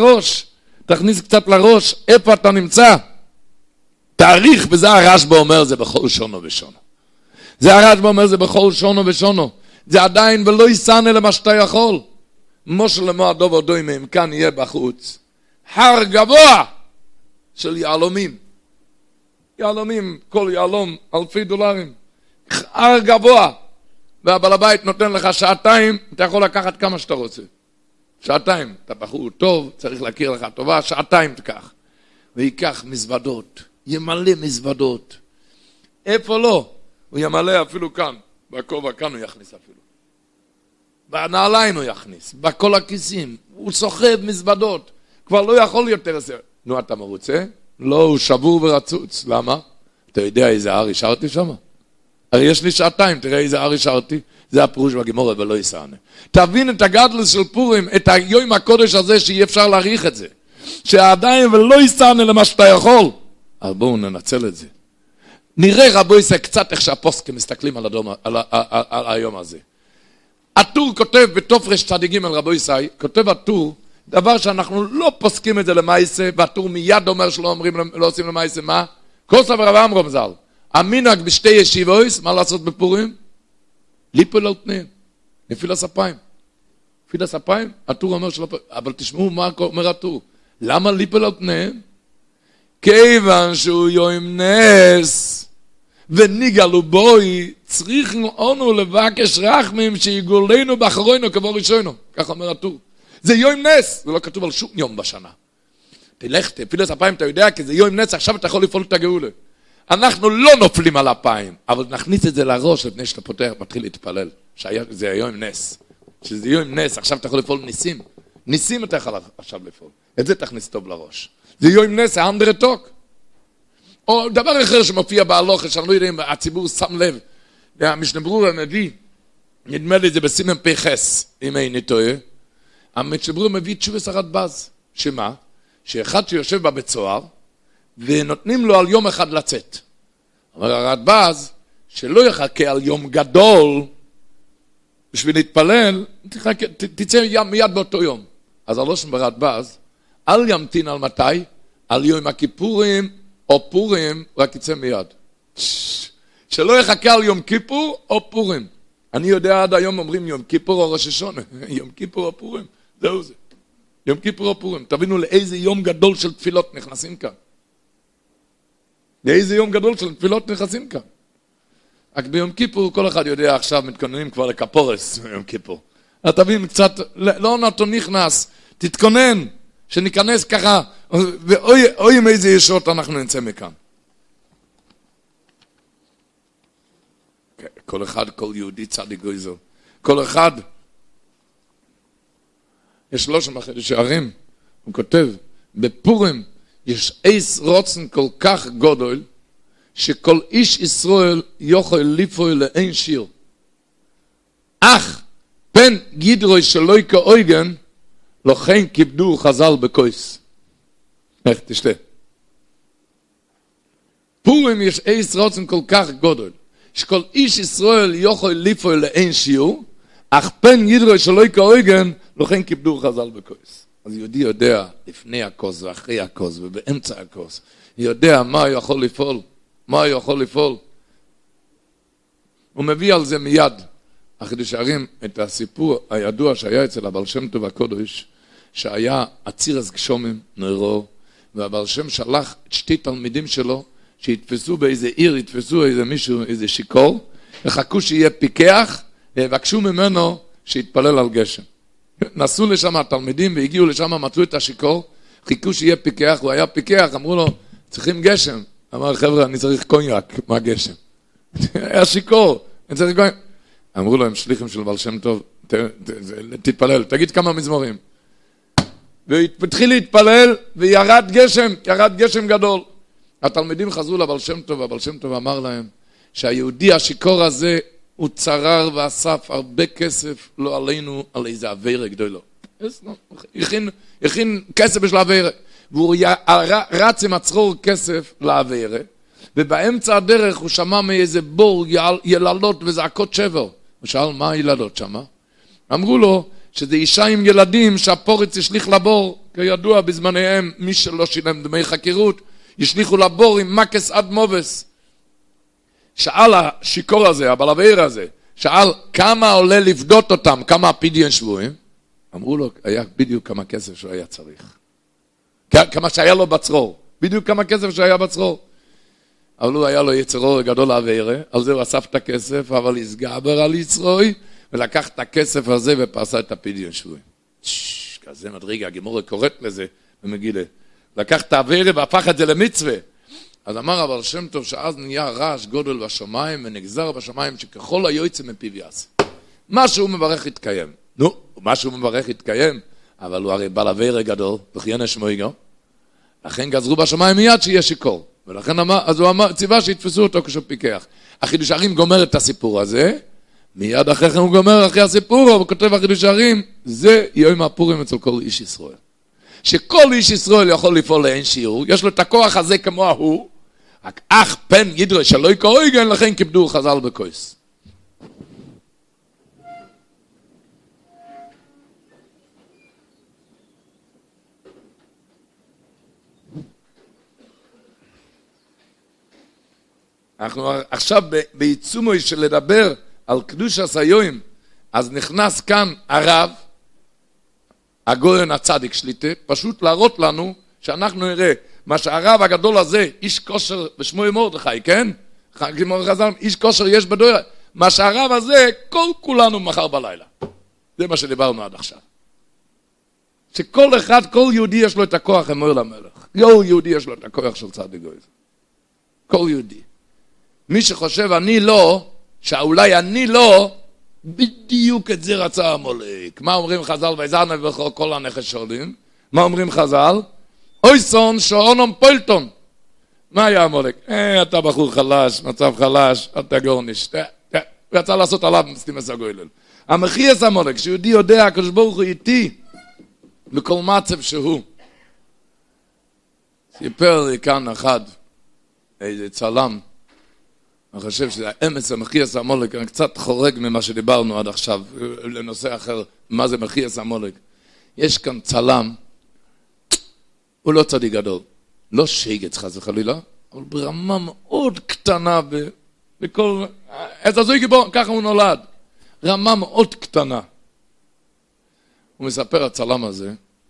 קצת לראש, איפה אתה נמצא? תאריך, וזה הרשב"א אומר, זה בכל שונו ושונו. זה הרשב"א אומר, זה בכל שונו ושונו. זה עדיין ולא יסענה למה שאתה יכול. משה למועדו ועודו אם כאן יהיה בחוץ. הר גבוה של יעלומים. יעלומים, כל יעלום, $1,000. הר גבוה. והבעל הבית נותן לך 2 שעות, אתה יכול לקחת כמה שאתה רוצה. 2 שעות, אתה בחור טוב, צריך להכיר לך טובה, 2 שעות תקח. ויקח מזוודות, ימלא מזוודות. איפה לא? הוא ימלא אפילו כאן, בכובע כאן הוא יכניס אפילו. בנעליים הוא יכניס, בכל הכיסים, הוא סוחב מזוודות, כבר לא יכול יותר. נו, אתה מרוצה? לא, הוא שבור ורצוץ. למה? אתה יודע איזה הר השארתי שם? הרי יש לי 2 שעות, תראה איזה הר השארתי. זה הפירוש בגימורה ולא יסענה. תבין את הגדלוס של פורים, את היום הקודש הזה שאי אפשר להעריך את זה. שעדיין ולא יסענה למה שאתה יכול. אז בואו ננצל את זה. נראה רבו ישראל קצת איך שהפוסקים מסתכלים על היום הזה. הטור כותב בתופרש צדיק ג' רבו ישראל, כותב הטור, דבר שאנחנו לא פוסקים את זה למעשה, והטור מיד אומר שלא עושים למעשה, מה? כוסה ורב אמרום ז"ל, המנהג בשתי ישיבויס, מה לעשות בפורים? ליפול על פניהם, נפילת אפיים. נפילת אפיים, הטור אומר שלא, אבל תשמעו מה אומר הטור. למה ליפול על פניהם? כיוון שהוא יום נס, וניגלו בוי, צריכים אנו לבקש רחמים שיגולנו באחרינו כמו ראשינו. כך אומר הטור. זה יום נס, זה לא כתוב על שום יום בשנה. תלך, תפיל את אפיים, אתה יודע, כי זה יום נס, עכשיו אתה יכול לפעול את הגאולה. אנחנו לא נופלים על אפיים, אבל נכניס את זה לראש לפני שאתה פותח, מתחיל להתפלל. שזה יום נס. שזה יום נס, עכשיו אתה יכול לפעול ניסים. ניסים אתה יכול עכשיו לפעול. את זה תכניס טוב לראש. זה יום נס, האנדר טוק. או דבר אחר שמופיע בהלוכה, שאני לא יודע אם הציבור שם לב. המשנה ברורה מביא, נדמה לי זה בסימן פחס, אם איני טועה. המשנה ברורה מביא תשובת הרדב"ז. שמה? שאחד שיושב בבית סוהר, ונותנים לו על יום אחד לצאת. אומר הרדב"ז, שלא יחכה על יום גדול, בשביל להתפלל, תצא מיד באותו יום. אז הלושן ברדב"ז, אל ימתין על מתי? על יום הכיפורים או פורים, רק יצא מיד. שלא יחכה על יום כיפור או פורים. אני יודע עד היום אומרים יום כיפור או ראש השונה. יום כיפור או פורים, זהו זה. יום כיפור או פורים. תבינו לאיזה יום גדול של תפילות נכנסים כאן. לאיזה יום גדול של תפילות נכנסים כאן. רק ביום כיפור כל אחד יודע עכשיו מתכוננים כבר לכפורס ביום כיפור. אתה תבין קצת, לא נתון נכנס, תתכונן, שניכנס ככה, ואוי עם איזה ישות אנחנו נצא מכאן. כל אחד, כל יהודי צדיק גויזר. כל אחד, יש לו שם אחרי שערים, הוא כותב, בפורים יש איס רוצן כל כך גדול, שכל איש ישראל יוכל לפעול לאין שיר. אך, פן גידרוי שלוי כאויגן, לכן כיבדו חז"ל בכויס. איך תשתה. פורים יש איס רוצן כל כך גדול, שכל איש ישראל יוכל לפעול לאין שיר, אך פן גידרוי שלוי כאויגן, לכן כיבדו חז"ל בכויס. אז יהודי יודע לפני הכוס ואחרי הכוס ובאמצע הכוס, יודע מה הוא יכול לפעול. מה הוא יכול לפעול? הוא מביא על זה מיד, החידוש הערים, את הסיפור הידוע שהיה אצל הבעל שם טוב הקודש, שהיה עציר אז גשומים, נוירו, והבעל שם שלח את שתי תלמידים שלו, שהתפסו באיזה עיר, התפסו איזה מישהו, איזה שיקור, וחכו שיהיה פיקח, ובקשו ממנו שיתפלל על גשם. נסעו לשם התלמידים והגיעו לשם, מצאו את השיקור, חיכו שיהיה פיקח, הוא היה פיקח, אמרו לו, צריכים גשם. אמר, חבר'ה, אני צריך קוניאק, מה גשם? היה שיקור, אני צריך קוניאק. אמרו לו, הם שליחים של בעל שם טוב, תתפלל, תגיד כמה מזמורים. והתחיל להתפלל, וירד גשם גדול. התלמידים חזרו לבעל שם טוב, והבעל שם טוב אמר להם, שהיהודי השיקור הזה, הוא צרר ואסף הרבה כסף, לא עלינו, על איזה עבירה גדולו. הכין כסף בשביל העבירה. והוא רץ עם הצרור כסף לעבירה, ובאמצע הדרך הוא שמע מאיזה בור יללות וזעקות שבר. הוא שאל, מה היללות שמה? אמרו לו, שזה אישה עם ילדים שהפורץ ישליך לבור, כידוע בזמניהם, מי שלא שילם דמי חקירות, ישליחו לבור עם מקס עד מובס. שאל השיקור הזה, הבעל העבירה הזה, שאל כמה עולה לפדות אותם, כמה הפדיון שבועים? אמרו לו, היה בדיוק כמה כסף שהוא היה צריך. כמה שהיה לו בצרור, בדיוק כמה כסף שהיה בצרור. אבל הוא היה לו יצרור גדול לעבירה, על זה הוא אסף את הכסף, אבל הסגבר על יצרוי, ולקח את הכסף הזה ופרסה את הפדיון שבוי. כזה מדרגה, הגמורה קוראת לזה במגילה. לקח את העבירה והפך את זה למצווה. אז אמר אבל שם טוב שאז נהיה רעש גודל בשמיים, ונגזר בשמיים שככל היועצה מפיו יעשה. מה שהוא מברך יתקיים. נו, מה שהוא מברך יתקיים, אבל הוא הרי בעל עבירה גדול, וכי נשמו יגו. לכן גזרו בשמיים מיד שיהיה שיקור. ולכן אז הוא אמר, ציווה שיתפסו אותו כשהוא פיקח. החידוש הערים גומר את הסיפור הזה, מיד אחרי כן הוא גומר אחרי הסיפור, הוא כותב החידוש הערים, זה יום הפורים אצל כל איש ישראל. שכל איש ישראל יכול לפעול לאין שיעור, יש לו את הכוח הזה כמו ההוא, אך פן ידרש שלא יקרויגן, לכן כיבדו חז"ל בכויס. אנחנו עכשיו בעיצומו של לדבר על קדוש הסיום, אז נכנס כאן הרב, הגויין הצדיק שליטה, פשוט להראות לנו שאנחנו נראה מה שהרב הגדול הזה, איש כושר בשמו מרדכי, כן? איש כושר יש בדור, מה שהרב הזה, כל כולנו מחר בלילה. זה מה שדיברנו עד עכשיו. שכל אחד, כל יהודי יש לו את הכוח אמור למלך. כל יהודי יש לו את הכוח של צדיק גוי. כל יהודי. מי שחושב אני לא, שאולי אני לא, בדיוק את זה רצה המולק. מה אומרים חז"ל? ויזרנה וכל הנכס שולים. מה אומרים חז"ל? אוי סון שעונם פולטון. מה היה המולק? אתה בחור חלש, מצב חלש, אתה גורניש. הוא יצא לעשות עליו סתימס הגוילל. המחייס המולק, שיהודי יודע, הקדוש ברוך הוא איתי, בכל מצב שהוא. סיפר לי כאן אחד, איזה צלם, אני חושב שזה האמץ המחייס המולק, אני קצת חורג ממה שדיברנו עד עכשיו, לנושא אחר, מה זה מחייס המולק. יש כאן צלם, הוא לא צדיק גדול, לא שייגץ חס וחלילה, אבל ברמה מאוד קטנה, בכל, אז הזוי גיבור, ככה הוא נולד, רמה מאוד קטנה. הוא מספר הצלם הזה,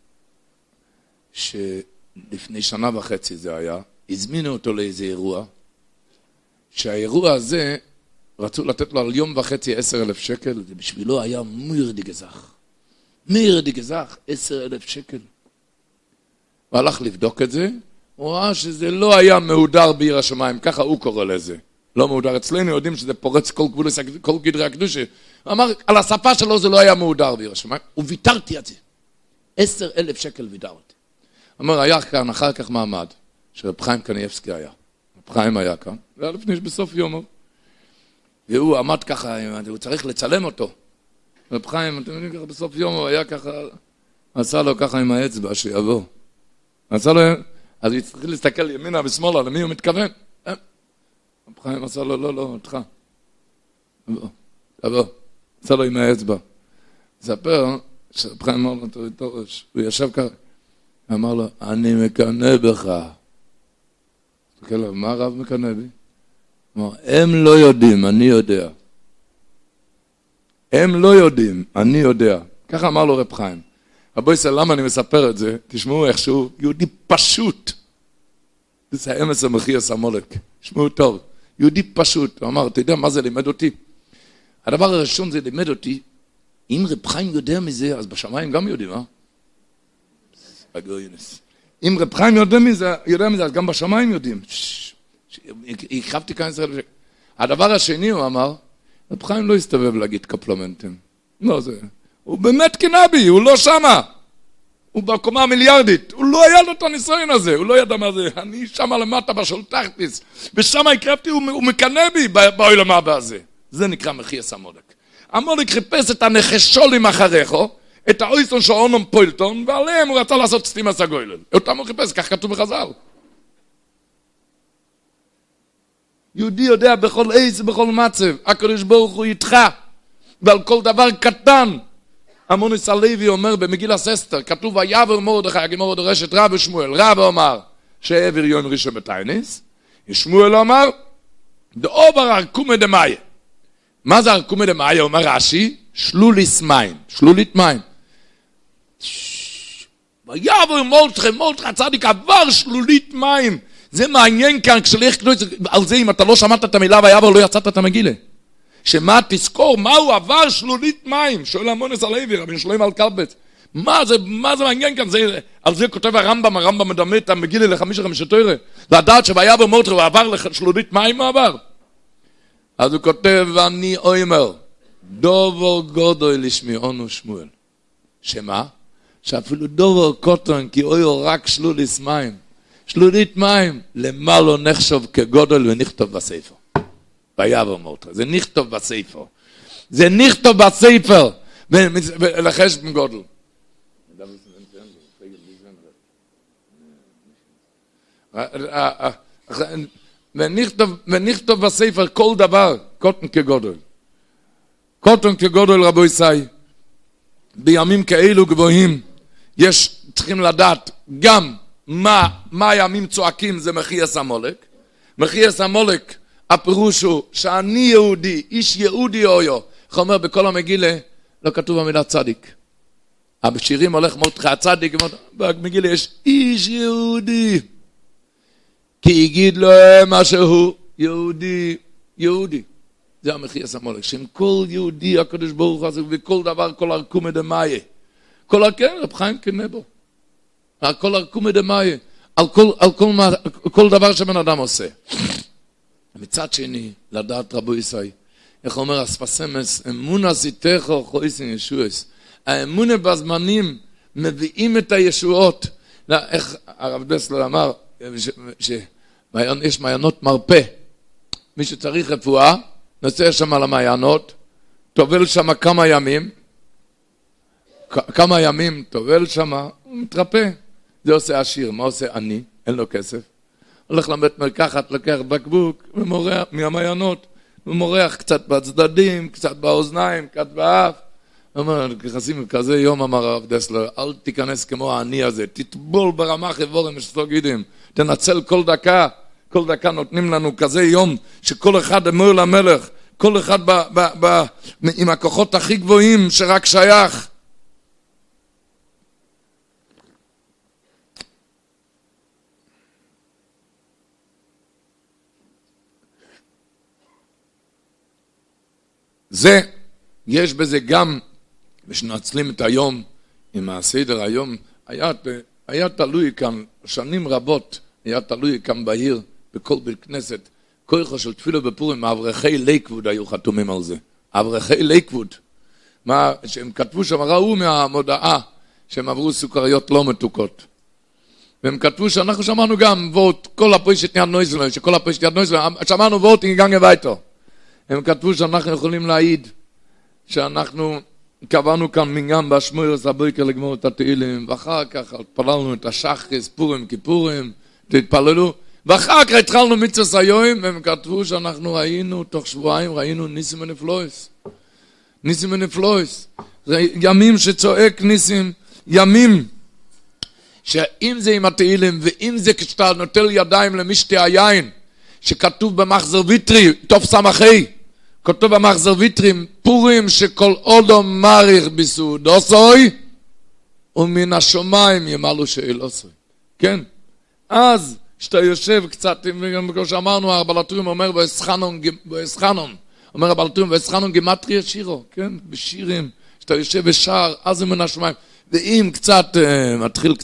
שלפני 1.5 שנה זה היה, הזמינו אותו לאיזה אירוע, שהאירוע הזה, רצו לתת לו על 1.5 יום 10,000 שקל, זה בשבילו היה מירדי גזח, 10,000 שקל. הוא הלך לבדוק את זה, הוא ראה שזה לא היה מהודר בעיר השמיים, ככה הוא קורא לזה. לא מהודר, אצלנו יודעים שזה פורץ כל גדרי הקדושה. הוא אמר, על השפה שלו זה לא היה מהודר בעיר השמיים, וויתרתי את זה. 10,000 שקל ויתרתי. הוא אומר, היה כאן אחר כך מעמד, שרב חיים קניאבסקי היה. רב חיים היה כאן, זה היה לפני בסוף יומו. והוא עמד ככה, הוא צריך לצלם אותו. רב חיים, אתם יודעים ככה, בסוף יומו היה ככה, עשה לו ככה עם האצבע שיבוא. עשה לו, אז הוא צריך להסתכל ימינה ושמאלה, למי הוא מתכוון? רב חיים עשה לו, לא, אותך. תבוא. עשה לו עם האצבע. ספר, שרב חיים אמר לו, הוא ישב ככה, אמר לו, אני מקנא בך. תסתכל לו, מה הרב מקנא בי? אמר, הם לא יודעים, אני יודע. הם לא יודעים, אני יודע. ככה אמר לו רב חיים. רבו ישראל, למה אני מספר את זה? תשמעו איכשהו, יהודי פשוט. זה האמץ המחייס המולק. תשמעו טוב. יהודי פשוט. הוא אמר, אתה יודע מה זה לימד אותי? הדבר הראשון זה לימד אותי, אם רב חיים יודע מזה, אז בשמיים גם יודעים, אם רב חיים יודע מזה, אז גם בשמיים יודעים. הקרבתי כאן 10,000 שקל. הדבר השני הוא אמר, רב חיים לא הסתובב להגיד קפלמנטים. לא זה. הוא באמת קנאבי, הוא לא שמה. הוא בקומה המיליארדית. הוא לא היה לו את הניסיון הזה, הוא לא ידע מה זה. אני שמה למטה בשולטחטיס. ושמה הקרבתי, הוא מקנאבי בעולם הבא הזה. זה נקרא מחייס המולק. המולק חיפש את הנחשולים אחריכו, את האויסון של אונום פוילטון, ועליהם הוא רצה לעשות סתימס הגוילל. אותם הוא חיפש, כך כתוב בחז"ל. יהודי יודע בכל עץ ובכל מצב, הקדוש ברוך הוא איתך, ועל כל דבר קטן. המונס הלוי אומר במגילת אסתר, כתוב ויעבר מרדכי, הגמרא דורשת רב ושמואל, רב אומר שהעביר יום ראשון בתייניס, שמואל אומר, דאובר ארקומא דמאיה. מה זה ארקומא דמאיה? אומר רש"י, שלולית מים. ויעבר מרדכי הצדיק עבר שלולית מים. זה מעניין כאן, כשליח קדוש, על זה אם אתה לא שמעת את המילה ויעבר לא יצאת את המגילה. שמה תזכור, מה הוא עבר שלולית מים? שואל המונס הלוי, רבי שלום על קלבץ. מה זה מעניין כאן? על זה כותב הרמב"ם מדמה את המגילה ל5 תורה. לדעת שויעבר מרדכי הוא עבר לשלולית מים הוא עבר. אז הוא כותב, אני אומר, דובר גודל לשמיעונו שמואל. שמה? שאפילו דובר קוטן, כי אויו רק שלולית מים. שלולית מים, למה לא נחשוב כגודל ונכתוב בספר. ויעבר מרדכי, זה נכתוב בספר. ולחשבון גודל. ונכתוב בספר כל דבר, קוטן כגודל. קוטן כגודל רבו ישראל. בימים כאלו גבוהים, צריכים לדעת גם מה הימים צועקים, זה מחייס המולק. מחייס המולק, הפירוש הוא שאני יהודי, איש יהודי אויו. איך אומר בכל המגילה, לא כתוב המילה צדיק. בשירים הולך מותך הצדיק, במגילה יש איש יהודי. כי יגיד לו מה שהוא יהודי, יהודי. זה המחייס המולק, שעם כל יהודי הקדוש ברוך הזה, וכל דבר, כל ארקומא דמאיה. כל רב חיים כנבו. כל ארקומא דמאיה. על כל דבר שבן אדם עושה. מצד שני, לדעת רבו ישראל, איך אומר הספסמס, אמונה סיתך או חויסן ישועס. האמונה בזמנים מביאים את הישועות. איך הרב דסלר אמר, יש מעיינות מרפא. מי שצריך רפואה, נוסע שם על המעיינות, תובל שם כמה ימים, תובל שם, הוא מתרפא. זה עושה עשיר, מה עושה עני? אין לו כסף. הולך לבית מרקחת, לקח בקבוק, ומורח מהמעיינות, ומורח קצת בצדדים, קצת באוזניים, קצת באף. אומר, נכנסים כזה יום, אמר הרב דסלר, אל תיכנס כמו העני הזה, תטבול ברמה חברם, שסלו גידים, תנצל כל דקה נותנים לנו כזה יום, שכל אחד אמור למלך, כל אחד עם הכוחות הכי גבוהים שרק שייך. זה, יש בזה גם, ושנצלים את היום, עם הסדר היום, היה תלוי כאן, שנים רבות, היה תלוי כאן בעיר, בכל בית כנסת, כויכו של תפילה בפורים, אברכי לייקווד היו חתומים על זה. אברכי לייקווד. שהם כתבו שם, ראו מהמודעה, שהם עברו סוכריות לא מתוקות. והם כתבו שאנחנו שמענו גם, ואות, כל הפרישת יד נויזלם, שכל הפרישת יד נויזלם, שמענו ואות, נגן הביתו. הם כתבו שאנחנו יכולים להעיד, שאנחנו קבענו כאן מניין בשמורס הבוקר לגמור את התהילים, ואחר כך התפללנו את השחריס, פורים, כיפורים, תתפללו, ואחר כך התחלנו מצווה היום, והם כתבו שאנחנו ראינו, תוך שבועיים ראינו ניסים ונפלויס. ניסים ונפלויס. זה ימים שצועק ניסים, ימים שאם זה עם התהילים, ואם זה כשאתה נוטל ידיים למשתי היין, שכתוב במחזר ויטרי, טוב סמכי, כתוב במחזר ויטרים, פורים שכל אודום מריך בסעודוסוי, ומן השומיים ימלו שאלוסוי. כן? אז, שאתה יושב קצת, כמו שאמרנו, הבלטורים אומר, ואסחנון, אומר הבלטורים, ואסחנון גימטריה שירו, כן? בשירים, שאתה יושב ושר, אז זה מן השומיים. ואם קצת, מתחיל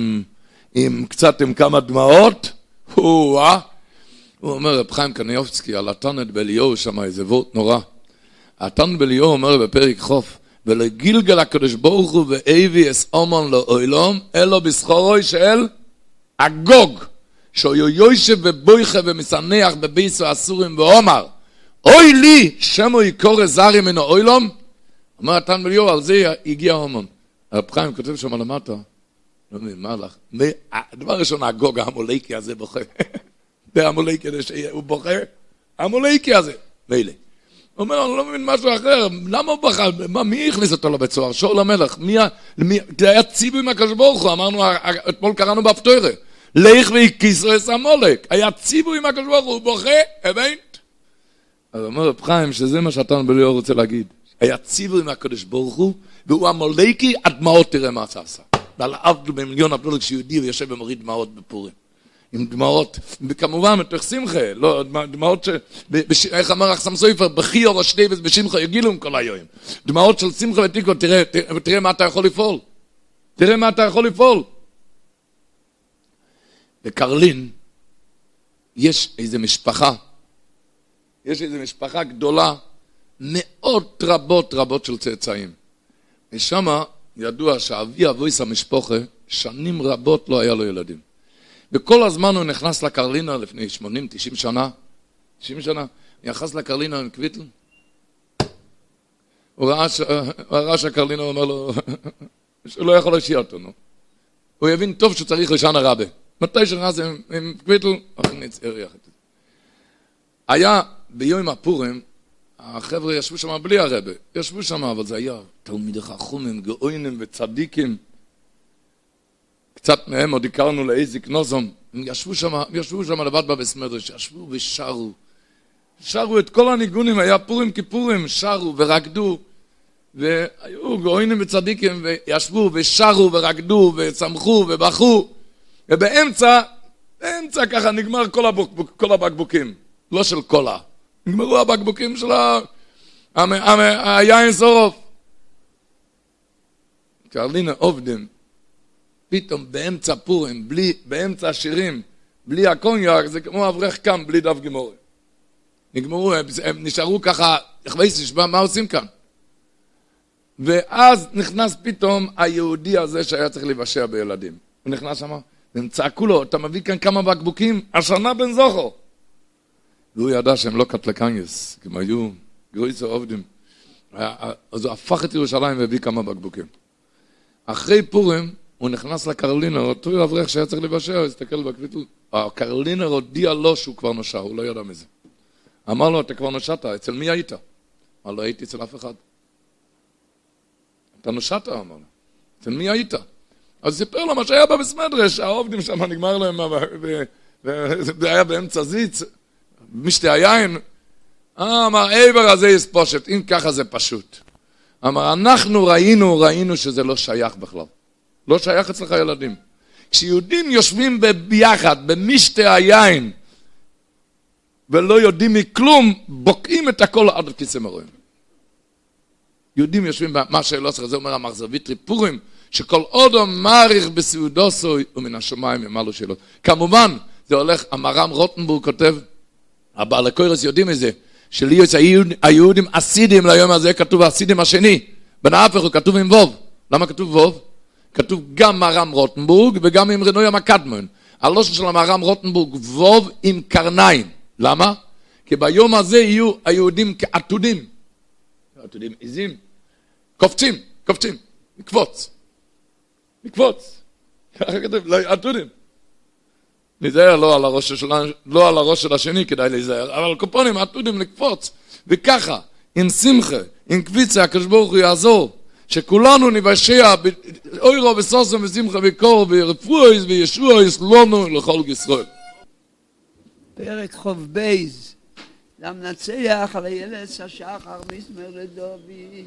קצת עם כמה דמעות, הוא אומר רב חיים קניובסקי על התנת בליהו, שם איזה וורט נורא. התנת בליהו אומר בפרק חוף, ולגילגל הקדוש ברוך הוא ואיבי אס אומן לאוילום, אלו בסחורוי של הגוג, שהוא יושב ובויכה ומסנח בביסו אסורים ואומר, אוי לי, שמו יקור זרי מן האוילום, אומר התנת בליהו, על זה הגיע אומן. רב חיים כותב שם למטה, לא מבין, מה לך? הדבר ראשון, הגוג המולקי הזה בוכה. המולקי הזה שהוא בוחר, המולקי הזה, ואלה. הוא אומר, אני לא מבין משהו אחר, למה הוא בחר, מי הכניס אותו לבית סוהר? שאול המלך, זה היה ציווי מהקדוש ברוך הוא, אמרנו, אתמול קראנו בהפטרה, לך והקיסו את המולק, היה ציווי מהקדוש ברוך הוא, הוא בוכה, הבנת? אז אומר רב חיים, שזה מה שאתה בליאור רוצה להגיד, היה ציווי מהקדוש ברוך הוא, והוא המולקי, הדמעות תראה מה עשה. ועל עבדו במיליון עבדו כשיהודי ויושב ומוריד דמעות בפורים. עם דמעות, וכמובן מתוך שמחה, לא, דמעות איך אמר אחסם סופר, בכי אור השתיבס בשמחה יגילו כל היום. דמעות של שמחה ותיקו, תראה מה אתה יכול לפעול. תראה מה אתה יכול לפעול. בקרלין, יש איזו משפחה גדולה, מאות רבות של צאצאים. ושם ידוע שאבי אבויס המשפחה, שנים רבות לא היה לו ילדים. וכל הזמן הוא נכנס לקרלינה לפני 80-90 שנה, 90 שנה, נכנס לקרלינה עם קוויטל. הוא ראה שהקרלינה אומר לו, שהוא לא יכול להשאיר אותו, נו. הוא יבין טוב שצריך לשן הרבה. מתי שנכנס עם קוויטל, הוא נצער יחד. היה ביום הפורים, החבר'ה ישבו שם בלי הרבה, ישבו שם, אבל זה היה תלמידי חכמים, גאונים וצדיקים. קצת מהם עוד הכרנו לאיזיק נוזום, הם ישבו שם לבד בבית מדרש, ישבו ושרו. שרו את כל הניגונים, היה פורים כפורים, שרו ורקדו, והיו גאונים וצדיקים, וישבו ושרו ורקדו וצמחו ובכו, ובאמצע ככה נגמר כל הבקבוקים, לא של קולה, נגמרו הבקבוקים של היין סורוף. קרלינה עובדים, פתאום באמצע פורים, באמצע השירים, בלי הקוניאק, זה כמו אברך קם, בלי דף גמורי. נגמרו, הם נשארו ככה, מה עושים כאן? ואז נכנס פתאום היהודי הזה שהיה צריך לבשע בילדים. הוא נכנס שם, והם צעקו לו, אתה מביא כאן כמה בקבוקים, השנה בן זוכו. והוא ידע שהם לא קטלקניוס, כי הם היו גרויסו עובדים. אז הוא הפך את ירושלים והביא כמה בקבוקים. אחרי פורים, הוא נכנס לקרלינר, אותו אברך שהיה צריך לבשע, הוא הסתכל בקביטל, הקרלינר הודיע לו שהוא כבר נושע, הוא לא ידע מזה. אמר לו, אתה כבר נושעת, אצל מי היית? אמר לו, הייתי אצל אף אחד. אתה נושעת, אמר לו. אצל מי היית? אז סיפר לו מה שהיה בבית מדרש, העובדים שם נגמר להם, וזה היה באמצע זיץ, משתי היין. אמר, איבר הזה יספושת, אם ככה זה פשוט. אמר, אנחנו ראינו שזה לא שייך בכלל. לא שייך אצלך ילדים. כשיהודים יושבים ביחד, במשתי היין, ולא יודעים מכלום, בוקעים את הכל עד הכיסא מרואים. יהודים יושבים במה שלא צריך, זה אומר המחזר ויטרי פורים, שכל אודום מעריך בסעודוסו ומן השמיים ימלו שאלות. כמובן, זה הולך, המר"ם רוטנבורג כותב, הבעל הקוירס יודעים את זה, שליוס היהודים אסידים ליום הזה, כתוב אסידים השני, בן ההפך הוא כתוב עם ווב. למה כתוב ווב? כתוב גם מר"ם רוטנבורג וגם עם רנויה מקדמון. הלושן של המר"ם רוטנבורג ווב עם קרניים. למה? כי ביום הזה יהיו היהודים כעתודים. עתודים עזים. קופצים. לקפוץ. ככה כתוב, לא עתודים. נזהר לא על הראש של השני כדאי להיזהר, אבל קופונים עתודים לקפוץ. וככה, עם שמחה, עם קביצה, הקדוש ברוך הוא יעזור. שכולנו נבשע אוירו וסוסם ושמחה וקור ורפואיס וישועיס לנו לכל ישראל. פרק חוב בייז, למנצח על הילס השחר מזמר לדוד.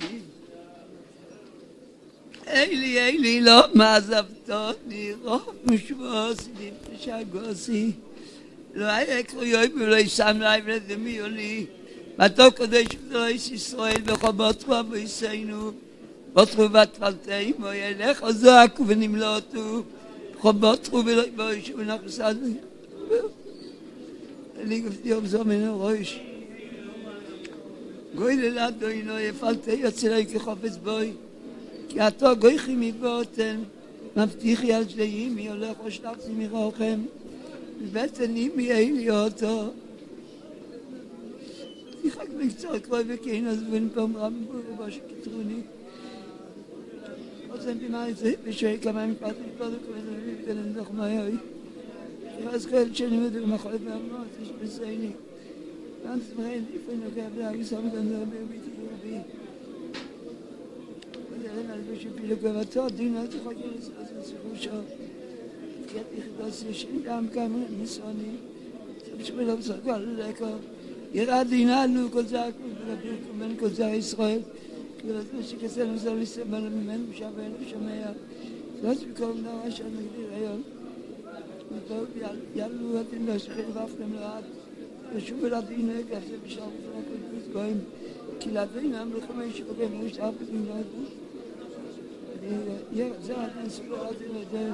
אלי לא מעזבתוני רוב משבוס נפשגוסי לא היה קרויוי ולא ישם להם לדמיוני מתוק קודש ולאיש ישראל בחובות רבו יסיינו בוטרו בתפלתאים או ילך או זועקו ונמלוטו חובוטרו ולא יבוישו ונחסדו אני גפתי אובזו מנו ראש גוי ללדו אינו יפלתי יוצא כחופץ בוי כי אתה גויכי מבוטן מבטיחי על שדיים מי הולך או שלחתי מרוחם ובטני מי אלי אותו תיחק בקצות כבוי וכן אז בן פעם רם בו שכתרוני עוזם במאי זה בשוי כמה מפת מפת וכבן דוח מהיוי אז כל שאני מדבר מחול ואמנות יש בסייני ואנס מראים איפה נוגע בלעגי שם גנדר ביתי ברבי ולרן על בשביל פילוגבתו דין אל תחכה לסחושו תקיעת יחידוס ישן גם כמה ניסוני שבשביל המסרגו על לקו ירד דיננו כל זה ולביר כמן כל זה ישראל ולזמן שכסנו זה לסבל ממנו ושבל ושמע לא תבקום נראה שנגדיר היום וטוב יעלו אתם להשכיר ואפתם לעד ושוב אל הדין כזה בשער ופרק ופרק גויים כי לדין המלחמה שבגן יש אף פתאים לעדות זה הדין סבור הדין לדין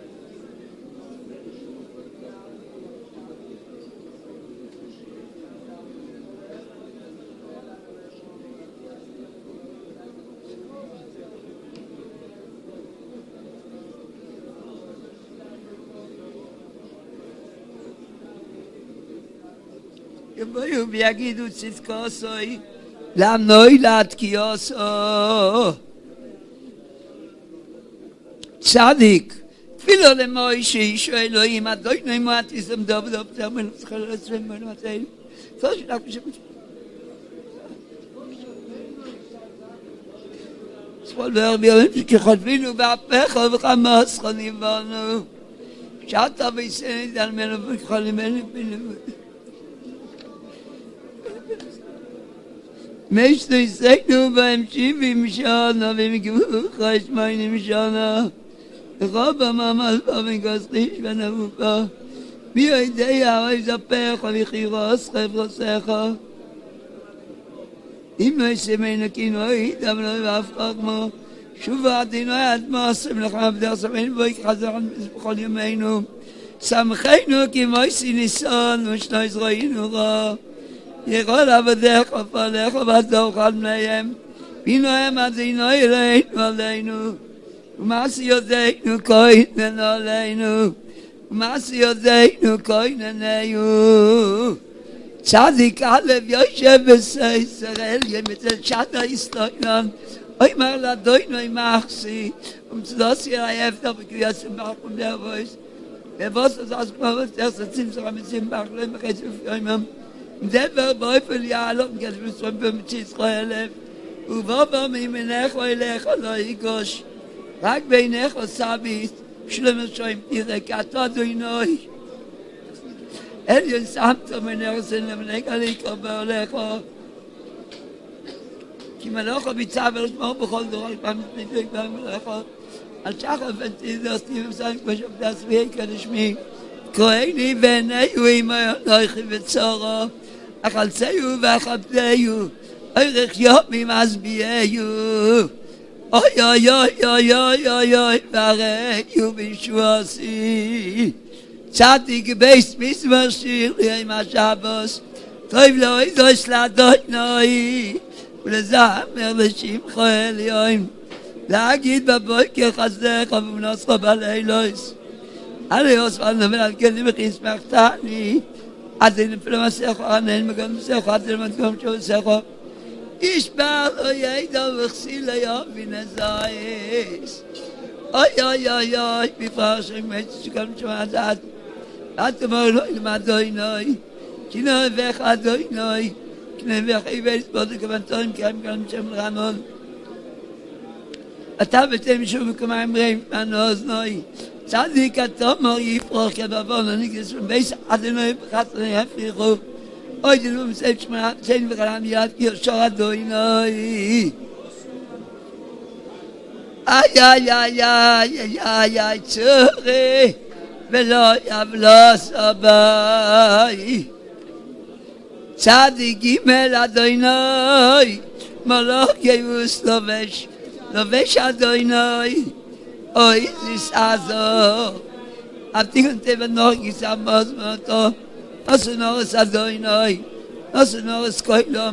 יבואו ויגידו צדקו סוי למנוי להתקיוסו צדיק תפילו למוישי אישו אלוהים אדוני מועטיסם דוב תאמן וצחל רצרם מנותינו First, like we should. Swal verbieren, שכותבינו בהפך וחמאס חונים בנו. שאתה ויסנית על מנו וכחולים בנו. משתו יסקנו בהם 70 שנה ומגבוך השמיינים שנה. וחובה ממש במגסריש ונבוכה. מי יודע אוי זפך וחירוס חברוסך. אם לא יסמנו כינוי, דם לא יבפך כמו. שוב עדינו עד מעשם לך עבדר סמנו בו יקחזר בכל ימינו. שמחנו כמו יסי ניסון ושנוי זרועינו רע. יכול עבדך ופעלך ובדוך על בניהם. בינו הם עדינו אלינו עלינו. ומעשי יודענו כהננו עלינו. ומעשי יודענו כהננו. צדיק א' יושב בישראל ימצא שנה יסטוינן. אוי מר לדוינו מחסי. ומצדוסי היפתח וקביעסים בחום דרבויס. ובוסס אז כמו ותרס הצימסר המצים בחלם בחצי ופיימם. דבר באופן יעלום כתבסום במציא ישראל. ובוא מימינך ואילך לא יגוש. רק בעינך סביס, שלום שוים תראה, כי אתה דוינוי. אליון שמת מנרסן למנהיג עליקו בהולך. כי מלוך הביצע ולשמור בכל דור, פעם נתנדוק במלך. על שחר ונתידוסתי ומסיים כמו שבדי הסביעי כדשמי. כהני ועיניו עמו נויכי וצורו. אכלצהו ואכבדהו. אורך יומים עזביהו. אוי אוי אוי אוי אוי אוי אוי וראיו בישועסי צדיק בייס מסמר שיר ליום השבוס טוב לא ידוש לאדוני ולזמר לשמחו עליון להגיד בבוקר חסדך ובנוסחו בלילוס עליוס ועל על כלים וחיסמכתני עד נפלא מסכו ענן מגן מסכו עד למתקום שעוסכו איש בעל לא ידע וחסיל היום ונזייס אוי אוי אוי אוי בפרש שמץ שגם שמעת עד תאמר לא ילמד אוינוי כי נאבך עד אוינוי כי נאבך איבס בודו כבנתורים כי הם כאן שם רמון אתה בתם שוב וכמיים רעים מהנאוזנוי צדיק התומר יפרוח כבבון הנגס ובייס עדנוי בחסני הפריחו אוי דלו מסייב שמונה צ'ן וחלם יד יושר אדוני איי איי איי איי איי איי איי צורי ולא יבלוס אביי צדיק גימל אדוני מלוך גיוס לובש אדוני אוי זיס עזו אבטיחון טבע נורגיס עמוז מאותו נוסו נורס אדוני, נוסו נורס קוילום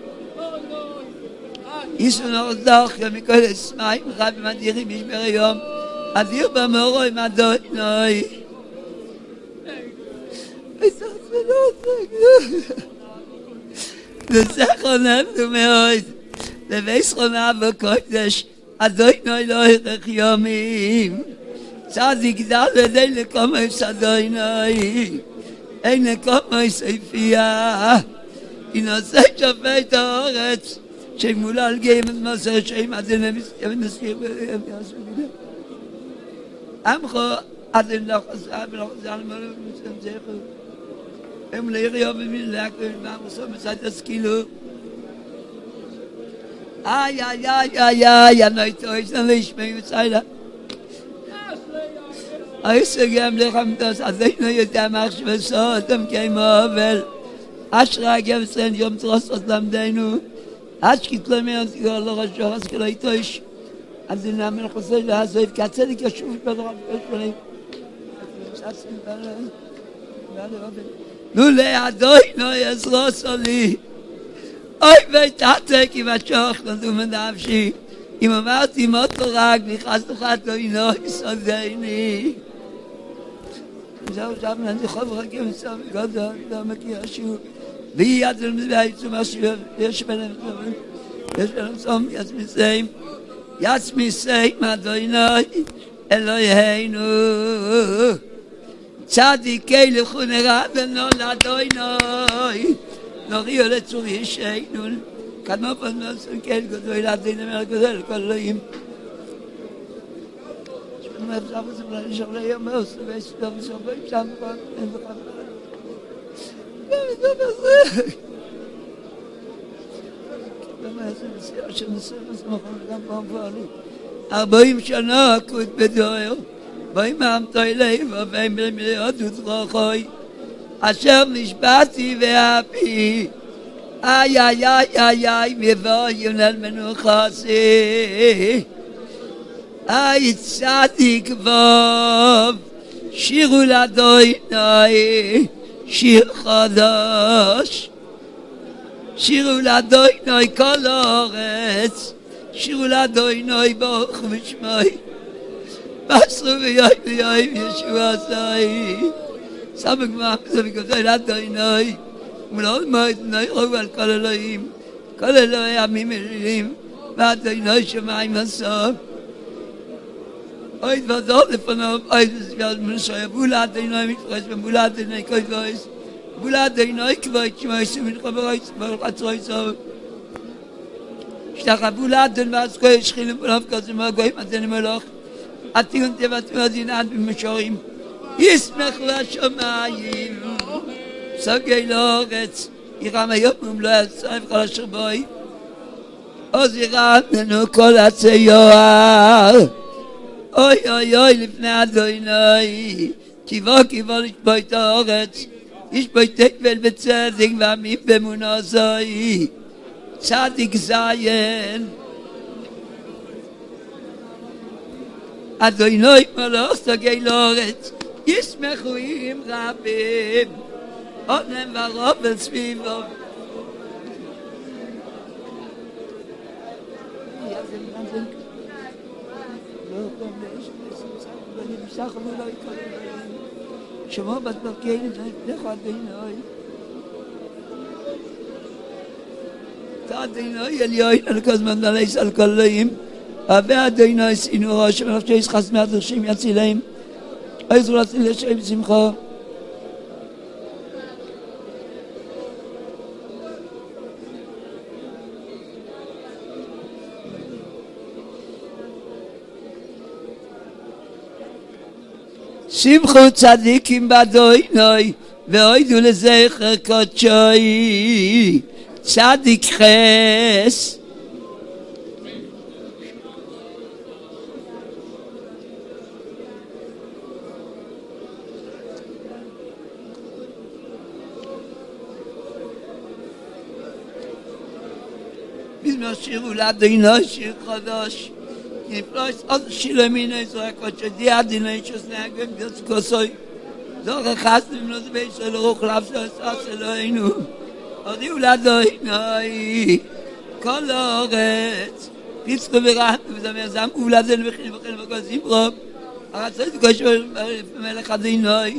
איסו נורס דוחה מכל הסמיים רבי מדירים משבר היום אדיר במורו עם אדוני לזכרון עבדו מאוד לבייסכון אבו קודש אדוני לא ירח יומים צדיק דל ודי לקומס אדוני אין כמו סייפייה ינעשה שופט האורץ שמולל גאים את מסר שם עדן המסכיר עמכו עדן לחסה ולחסה למלו ומסמזכו הם ליריו ומלאקו ועמוסו מסעת הסקילו איי איי איי איי איי הנויתו ישנן להשמעו ציילה אייסגם לחמדוס עדינו יודע מחשבסו אתם כמו אבל אשרה גבסן יום תרוסות למדנו אשכית למר תגור לא רשוח אז כלא יתוש עדינה מלחוסי להזויב כי הצדק ישוב בדור שלהם נו לאדונו יזרוס עלי אוי ביתתק אם השוח נדו מנפשי אם אמרתי מותו רק נכנס לך אדונו יסודני זהו שם אני חוב רקים סם גדול לא מכיר שוב ויד למזבח משהו יש בהם סום יצמיסיים אדוני אלוהינו צדיקי לכונרה ונולדוי נוי נוריו לצור ישענון כנוף הנוסון כן גדוי לדין אמר גדול כל אלוהים שמונה אפשר לסבלה לשאול היום מאוס ויסטוב וסובעים שם אין בכלל למה זה נסיעה שנסיעה נסמכון גם פעם פעלים 40 שנה עקוד בדואר באים מעמתוי לב ובאים במלאות וצרוכוי אשר נשבעתי ואפי איי איי איי איי איי מבואים אל מנוחסי איי צדיק בוב שירו לאדוני שיר חדש שירו לאדוני כל הארץ שירו לאדוני ברוך ושמי בסרו ויום ויום ישוע עשי סבק מעמד וגדול לאדוני ולעוד מועד נעירו על כל אלוהים כל אלוהי עמים אלילים ואדוני שמיים הסוף אוי דבדור לפניו אוי דסביעת מנשוי בולה אדוני מתפרש ובולה אדוני כל דבויס בולה אדוני כבוד שמי שמלך ברויס ברוך עצרוי סוף שתחה בולה אדוני ועסקוי שחילים בלב כזים והגויים אדוני מלוך עתיון תבטו הדין עד במשורים ישמחו השמיים סוגי לאורץ ירם היום ומלוא הצריף כל אשר בוי עוז ירמנו כל הציור אוי אוי אוי לפני אדוני קיבו לשפוי את האורץ ישפוי תקבל בצדק ועמים באמונה זוהי צדיק זיין אדוני מלוך סוגי לאורץ ישמחו עם רבים אונם ורוב סביבו שמו בתבקי לך אדוני אדוני אליון על כל זמן נלייס על כל לאים אבי אדוני סינו ראש ונפשי ישחס מהדרשים יצילהם עזרו להציל לשם שמחה שמחו צדיקים באדוני ואוידו לזכר קודשוי צדיק חס מזמור שירו לאדוני שיר חדש נפלוס עוד שילמינו ישראל קודשו די אדיני שסנגם דרץ כוסוי זוכר חסנו בנות בישראל רוח לבשו אסס אלוהינו הודיעו לאדוני כל הארץ פיצחו ורחנו וזמר זמרו ולדנו וכן וכן וכל זמרו הרצוי תקושו מלך אדוני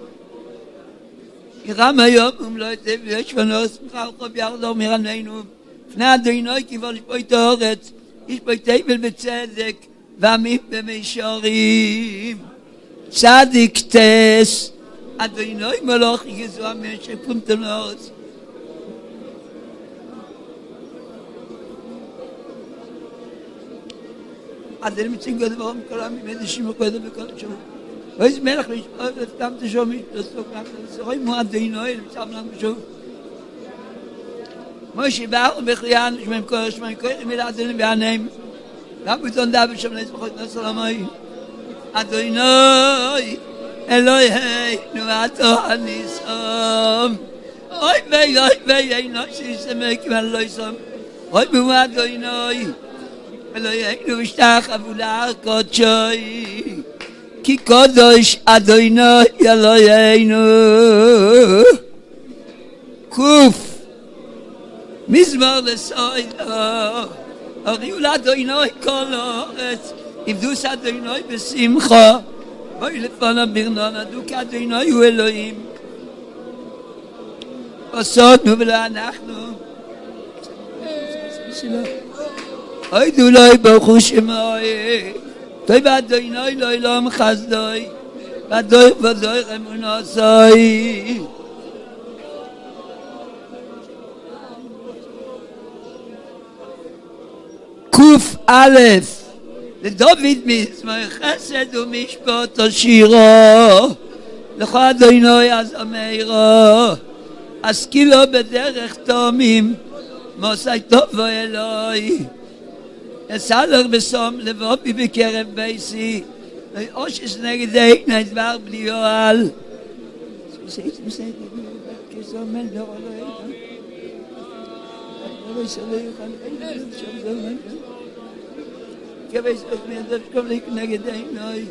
ירם היום ומלוא היטב ויש בנו שמחה ורחוב ירדור מרננו לפני אדוני כיבור לשפוי את הארץ יש בו תבל בצדק ועמים במישורים צדיק תס אדוני מלוך יגזו אמן שפונתם לארץ אדוני מצינגו דברם כל העמים מדשים וקודם בכל שום ואיזה מלך לשפוי לפתם תשום לסוק לסורים הוא אדוני למצב לנו שוב משה באו בחיינו שמם כל שמם כל מילה אדוני בעניים גם בתון דאבל שם לסמכות נסר המוי אדוני אלוהינו ואתו הניסום אוי וי אוי וי אינו שיסמק ואלוה יסום אוי בו אדוני אלוהינו ושתחוו לקודשוי כי קודש אדוני אלוהינו קוף מזמור לסוידו הוריעו לאדוני כל הארץ עבדוס אדוני בשמחה בואי לפניו ברנן עדו כי אדוני הוא אלוהים עשותנו ולא אנחנו אוי דולוי ברוך הוא שמוי טוב אדוני לא אלוהים חסדוי ודוי אמונוסוי קוף א' לדוד מזמור חסד ומשפט השירו לך אדוני אז אמרו אשכילו בדרך תומים מוסי טוב אלוהי אסלח בסום לבובי בקרב בייסי אושש נגד עיני דבר בלי יועל כסומן לעולו כבייס אוכמי הדף שקום נגד עיני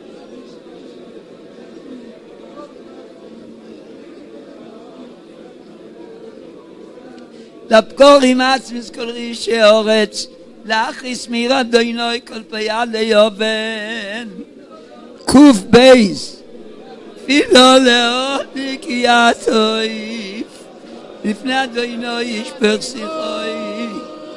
לפקור עם עצמס כל רישי אורץ להכיס מיר אדוני כל פיה ליובן קוף בייס פילו לעוני כי יעטויף לפני אדוני ישפר שיחוי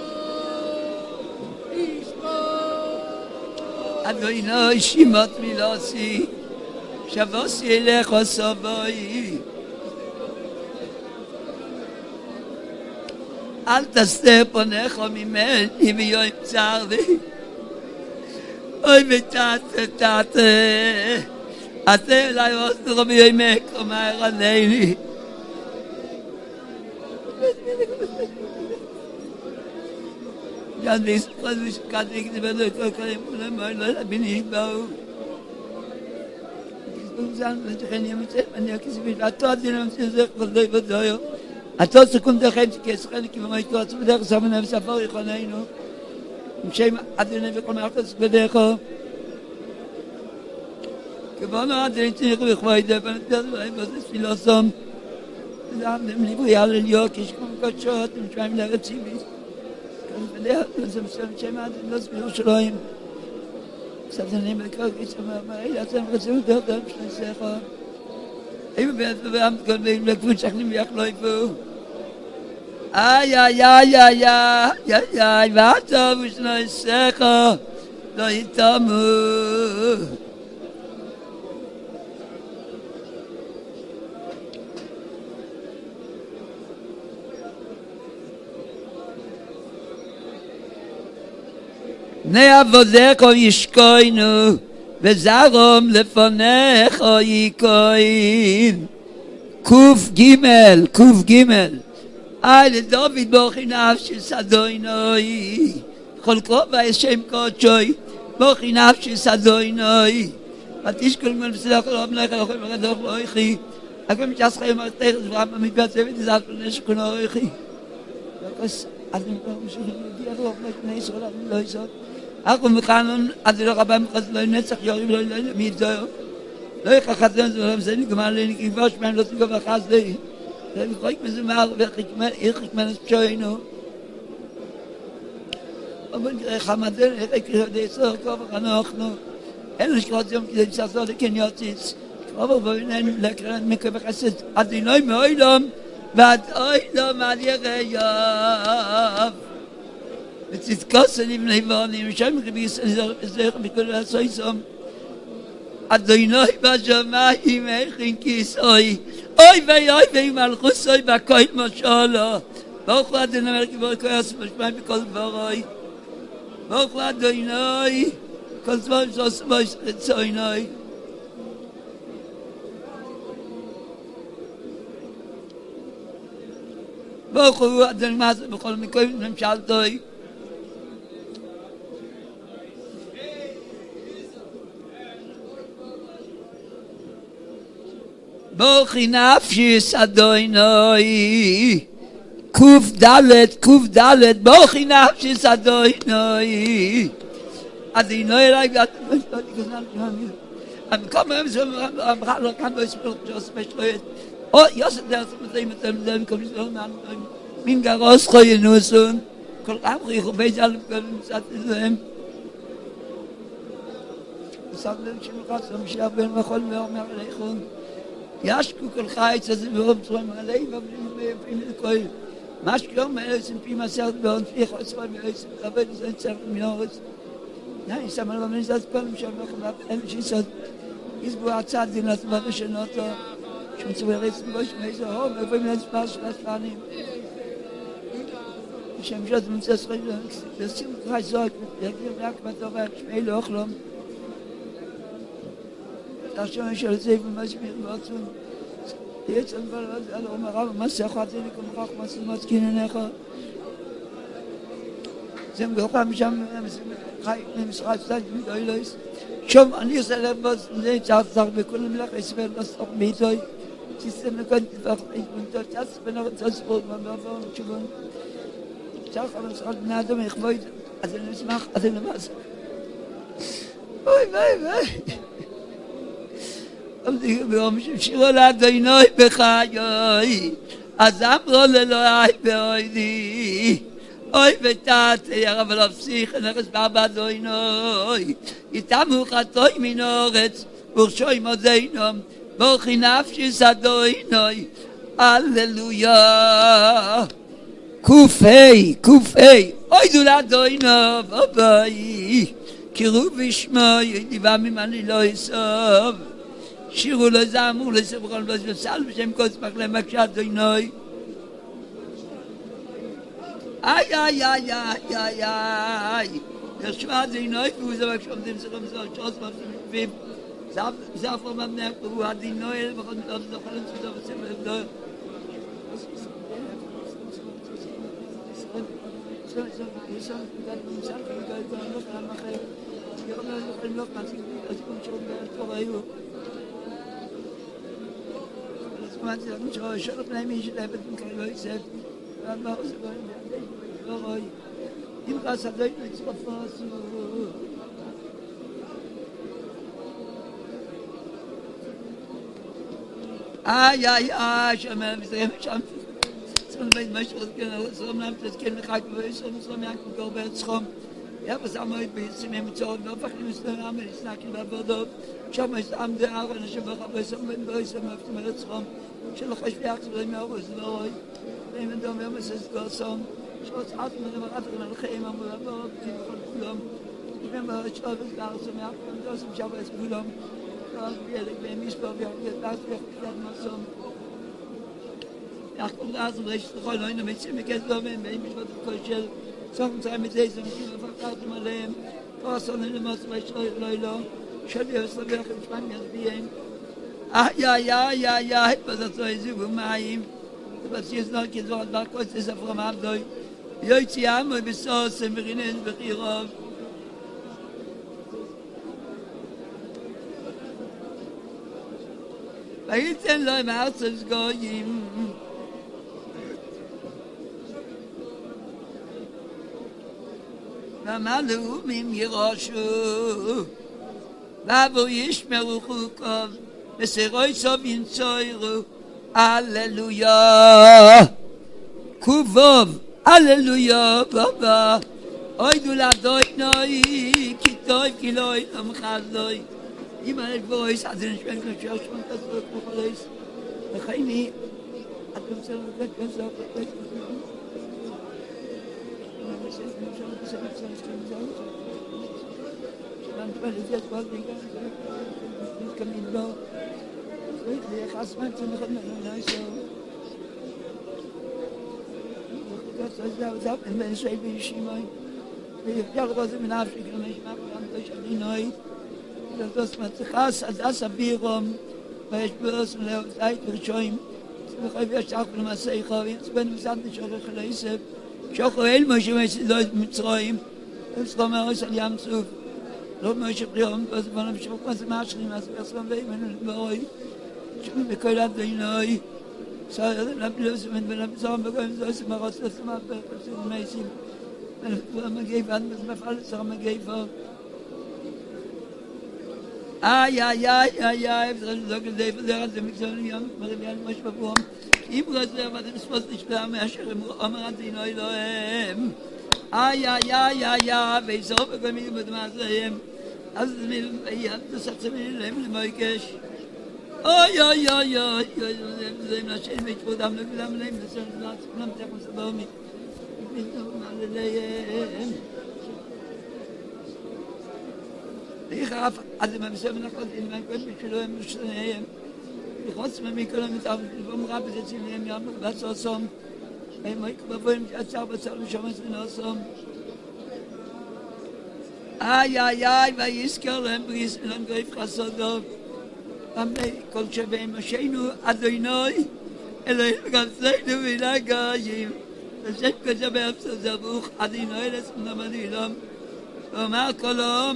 אדוני שימות מילוסי שבוסי אלך וסובוי אל תסתר פונך ממני ביום צר לי אוי ותתה אתה אליי ואוסתר ביומך אומר עליני יד ויספרד ושקד וכתבנו את כל כלים ולמוי לא לבין ישבעו זן ותכן ימצאת אני הכספית ואתו הדין המציא זך ולדוי ודויו אתו סכום דרכם שכסכן כממי תועצו בדרך סמנה וספר יכוננו עם שם אדוני וכל מערכת בדרכו כבונו אדוני צניח וכבוי דפן ותדברים בזה פילוסום זעמדם ליבוי על אליו כשכום קודשות ומשמעים לרציביס כאן בדרך זה מסוים שם אדוני לא סביר שלוים סבתנים בכל גיסם אמרי אתם רצו דרדם שני סכו אימא בית ובאמת כל בין לקבוד שכנים ויחלו איפו איי איי איי איי איי איי ואתה ושני סכו לא יתאמו בני עבודך ישכוינו וזרום לפניך יקוין קוף גימל לדוד בוכי נפשי סדוינוי כל קרובה השם קודשוי בוכי נפשי סדוינוי ותשקול מן בסלח אלוהים לך אוכל ורדוך לאויכי הכל משעס חיים מרתך זברם במתבצע ותזעת לנשכון אויכי וכוס אדם כבר משוכן ידיע רוח לפני ישראל אני לא יסוד אך ומכאנון עד לרבה מחז לא נצח יורים לא מידזור לא יחחזן זה נגמר לי כיבוש מהם לא תגוב אחז לי זה מחויק מזומר וחכמן שיינו אבל חמדן יקרא דסור כובך אנחנו אין לשקרות יום כדי לסעסור לכן יוציץ כובך ביננו לקרן מקווה חסד אדינוי מאוילום ועד אוילום על ירייב וצדקוס לבני בונים שם רביס זכר בכל הסויסום אדוני בשמיים הכין כיסוי אוי ואי מלכוסוי בכל משולו ברוך הוא אדוני מלכי ברוך הוא משמעים בכל דברוי ברוך הוא אדוני כל זמן שעושה רצוני ברוך הוא אדוני מעשה בכל מקום ממשלתוי בוכי נפשיס אדוני קוף דלת בוכי נפשיס אדוני אדוני אליי המקום היום זה אמרה לו כאן לא יספר שעושה בשלוית או יוסף דרך אתם כל מסלול מין גרוס ינוסון כל רמחי חובי זל וכל מצאת לזהם ושם לב שמחת המשיח בן וכל ואומר עליכם ישקו כל חיץ הזה ברוב צרועים עלי ובלים ויפים לכל משקיום מאלסים פי מסרת בהון פי חוצרה מאלסים חבד לזן צרף מן האורץ נאי סמל ומנסת פעם שם וחבק אין שיסוד ist wo hat den das war schon noch schon zu reißen was mir so aber wenn das Spaß das war nicht ich habe schon das ist kein Sorge der merkt man doch schnell auch das schon sehen was mir was jetzt und weil alle umher was ja hat ich kommen auch was können nachher sind wir haben schon mit Schreibzeit mit euch schon an ihr selber was nicht sagen wir können nach es werden das auch mit euch ist eine ganz ich und das wenn das wohl man da schon sag aber es hat nadem ich wollte also nicht mach also was oi wir haben schon la deinoi bechayoi azam lo leloi beoidi oi betat ja aber auf sich nach es baba deinoi itamu khatoi minoret urshoi modeinom bochi nafshi sadoinoi alleluia kufei oi du la doinov obai kiruv ishmoi diva mimani lo isov שירו לו זמור לסברון וסל בשם קוץ מחלה מקשת דוינוי איי ישמע דוינוי והוא זה מקשום דם סרום זו שוס מפסימים זה אפרו ממנך והוא הדוינוי ובכל זאת זוכל לצודו וסמר לבדו شرف نمیشه لبت میکنه سر ما وای این قصدای نصفاس شما میذارم شام سن باید مشغول کنه سلام نمیشه که نخواهی بایشم سلام یک گوبه شام یا بس امید بیشتر نمی‌چاد نفخ نمی‌ستم امید سنگی بردم شما است امده آقا نشون بخوابم من بایشم مفتم رسخم شلو خوش بیاکس بودم یا بزرگی من دام یا مسیج گاسم شاید عاد من من خیلی من بودم دیگه خودم من با شاید گاسم یا من داشتم شب از بودم بیاد به میش با بیاد دست بیاد مسام یا خود از رشت خاله اینو میشه میگذارم من میش با کشل سام میذارم که فقط مالم پاسون نماز باشی لیلا شدی هستم یا خودم میذارم ja, was das so ist über mein was jetzt noch gesagt war kurz ist vom Abdoi jetzt ja mal bis so sind wir in Bechira weil denn Leute mal zu gehen na malu mim yirashu va yishmeru chukov Meseroi Sovin Soiru, Alleluia, Kuvov, Alleluia, Baba, Oidu la doinoi, Kitoi, Kiloi, Amchazoi, Ima el voice, Adin Shvenk, Shoshman, Tasok, Mocholis, Mechaini, Adin Selvet, Gazak, Ich hasse mein Zimmer mit einer Neuse. Das ist wenn ich bin ich mein. Ich habe gerade mit Afrika mich machen durch die neu. Das mit Hass das Birom, weil ich bloß seit wir schon. Ich habe ja auch mal sei ich bin mit Sand schon gelesen. Schoel muss ich mit Träum. Das kommt aus am zu. לא מה שפריום, אז בואו נמשוך מה זה מאשרים, אז בסוף ואימנו לבואי, שומעים בכל הדינוי, סיירים לבלוזמן ולבזום, וגם זו סמרות לסמה בפרסים מייסים, ולכבוד המגיבה, אז מפעל לסר המגיבה. אפשר לדוק את זה, וזה רזה מקצועני יום, מרביין מה שבבום, אם רזה, אבל זה מספוס נשפעה מאשר אמר הדינוי לא הם. ואיסור בגמילים בדמאסיים, אז זה סצמילים להם למויקש. זה אם נשאים ויתפודם לכולם להם, לסר נבלץ, כולם תכף סבומי. ופתאום עליהם. Ich habe, also man muss immer noch in meinem Kopf, ich will immer schnell. Ich hoffe, man kann mit auf dem Rabbi sitzen, in dem was so. Hey, Mike, wir wollen jetzt aber sagen, schon was in so. Ay, weil ich kann bris in ein Greif Kasado. Am kommt schon beim Maschino, Adonai. Eloi ganz leider wieder gehen. Das ist ja beim Buch Adonai, das Namadim. Omar Kolom.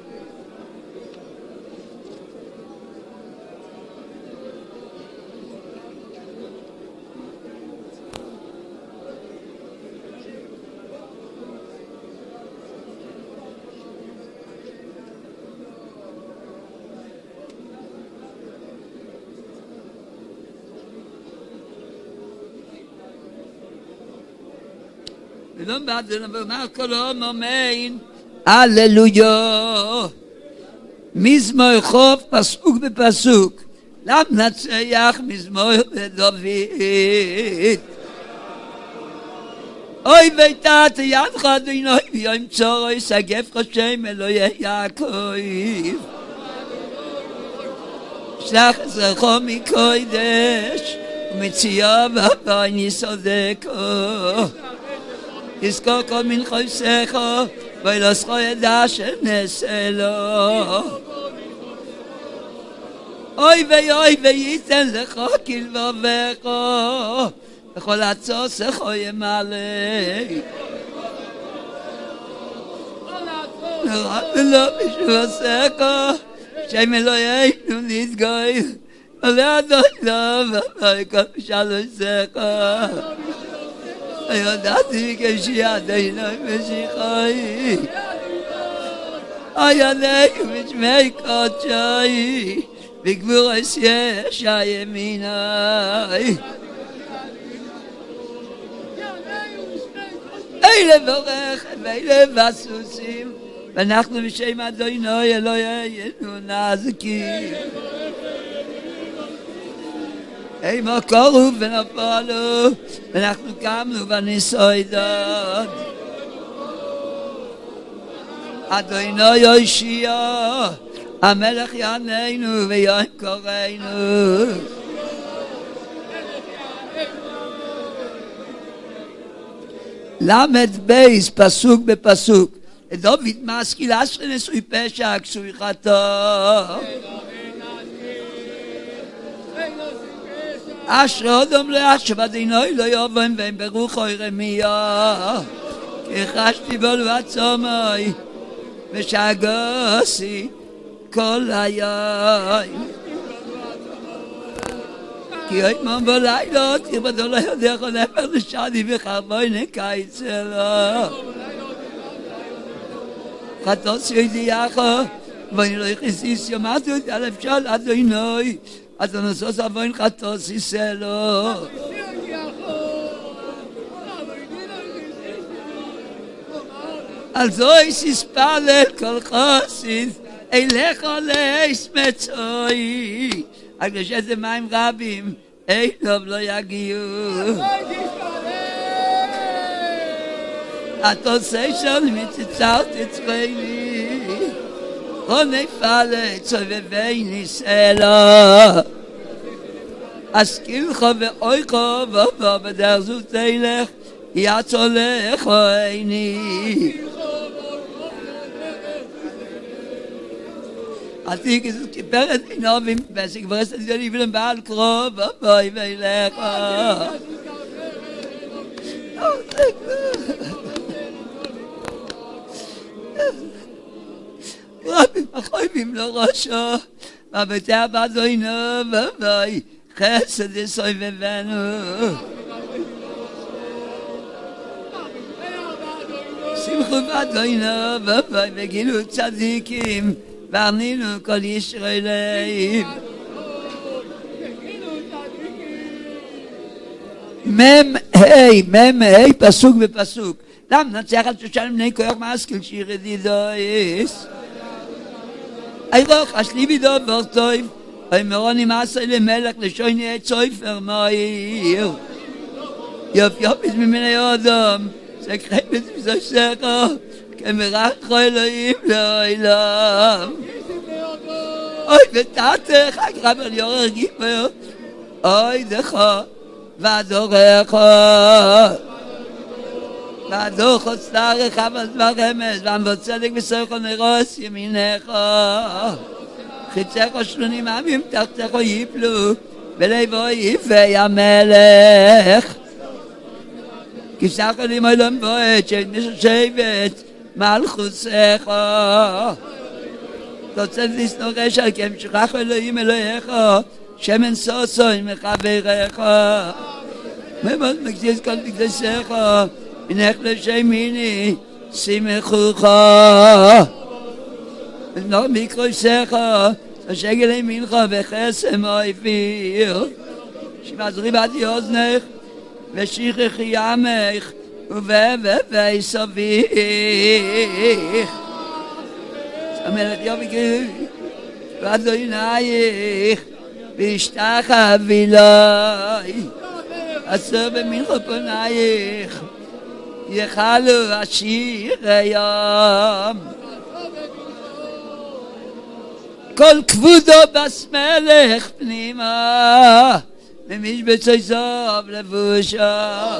ולום בעדן, אבל מה קולום אמן, הללויה. מזמור חוף, פסוק בפסוק. למה נצח מזמור לדוד? אוי ביתת ידך אדוני, ויום צורי סגף חשם אלוהי יעקב. שלח עזרךו מקודש, ומציאו ובני סודקו. יזכור כל מנחויסך, וילוסכו ידע שנעשה לו. אוי וייתן לך כלבבך, וכל עצוסך ימלא. ולא בשבוסך, שם אלוהינו נתגוי, ולאדוני וכל בשלושך. ידעתי כשידינו משיחי, ידינו משמי קודשי, בגבורס יש הימיני. אלה בורך ואלה בסוסים, ואנחנו בשם אדוני אלוהינו נזקים. אימו קורו ונפלו, ואנחנו קמנו ונסוידות. אדוני יושיע, המלך יעננו ויום קוראנו. למד בייס, פסוק בפסוק. דוד משכיל אשרי נשוי פשע, כסוי חטא. אשרי אדם לאשב אדינוי לא יובן והם ברוחו ירמיה. כי חשתי בו לבצומי ושגוסי כל היום. כי אתמול בלילות ירבדו לא יודע כל נפר לשני וחרבוי נקיץ שלו. חטוס ידיעך ואני לא יכניסיס יומתו את אלף של אדינוי. אז הנוסוס אבוין חטוס יסלו. על זו יספלל כל חוסיד, אליך ליס מצוי. רק לשת מים רבים, אילוב לא יגיעו. התוסי של מצצר תצחני, רוני פלט סובבי נסלו. אזכילך ואויך ובוא בדרך זו תלך, יעצור לך עיני. עתיק איזו כיפרת עינובים, וסגברס את זה לבלם בעל קרוב, ובואי ואילך. רבים החויבים לראשו, ובתי הבדוינו, ובואי חסד יסובבנו. שמחו בדוינו, ובואי וגילו צדיקים, וענינו כל ישרלים. מם פסוק בפסוק. למה נצח על שושן בני כוח משכיל שיר ידידויס? רוח אשלי בדובר טוב, מרוני מעשה למלך לשוני את סופר מהיר. יופי ממני אדם, סקחי בזבזו סכו, כמרח אלוהים לעולם. אוי ותתך אגרם על יורר גיבר אוי דך ועדורך ועדוך צלרך ודבר אמס ועמוד צדק וסורך נרוס ימינך חיצך שלונים עמים תחתך ייפלו ולבו יפי המלך כסך עלים עולם בועט שנשבת מלכוסך תוצאת לסנורש על כי המשכח אלוהים אלוהיך שמן סוסוי מחבריך ממוד מקדיס כל מקדסיך מנך לשם מיני שימחוך ונור מקרויסך השגל ימינך וחסם אויפיר שמזרי בעדי אוזנך ושיחך ימך ובבי סביך המלך יוביקי ואדונייך וישתחווי לי אסור במנחה פנייך יחלו השירי ים כל כבודו בסמלך פנימה ומשבצוי סוף לבושה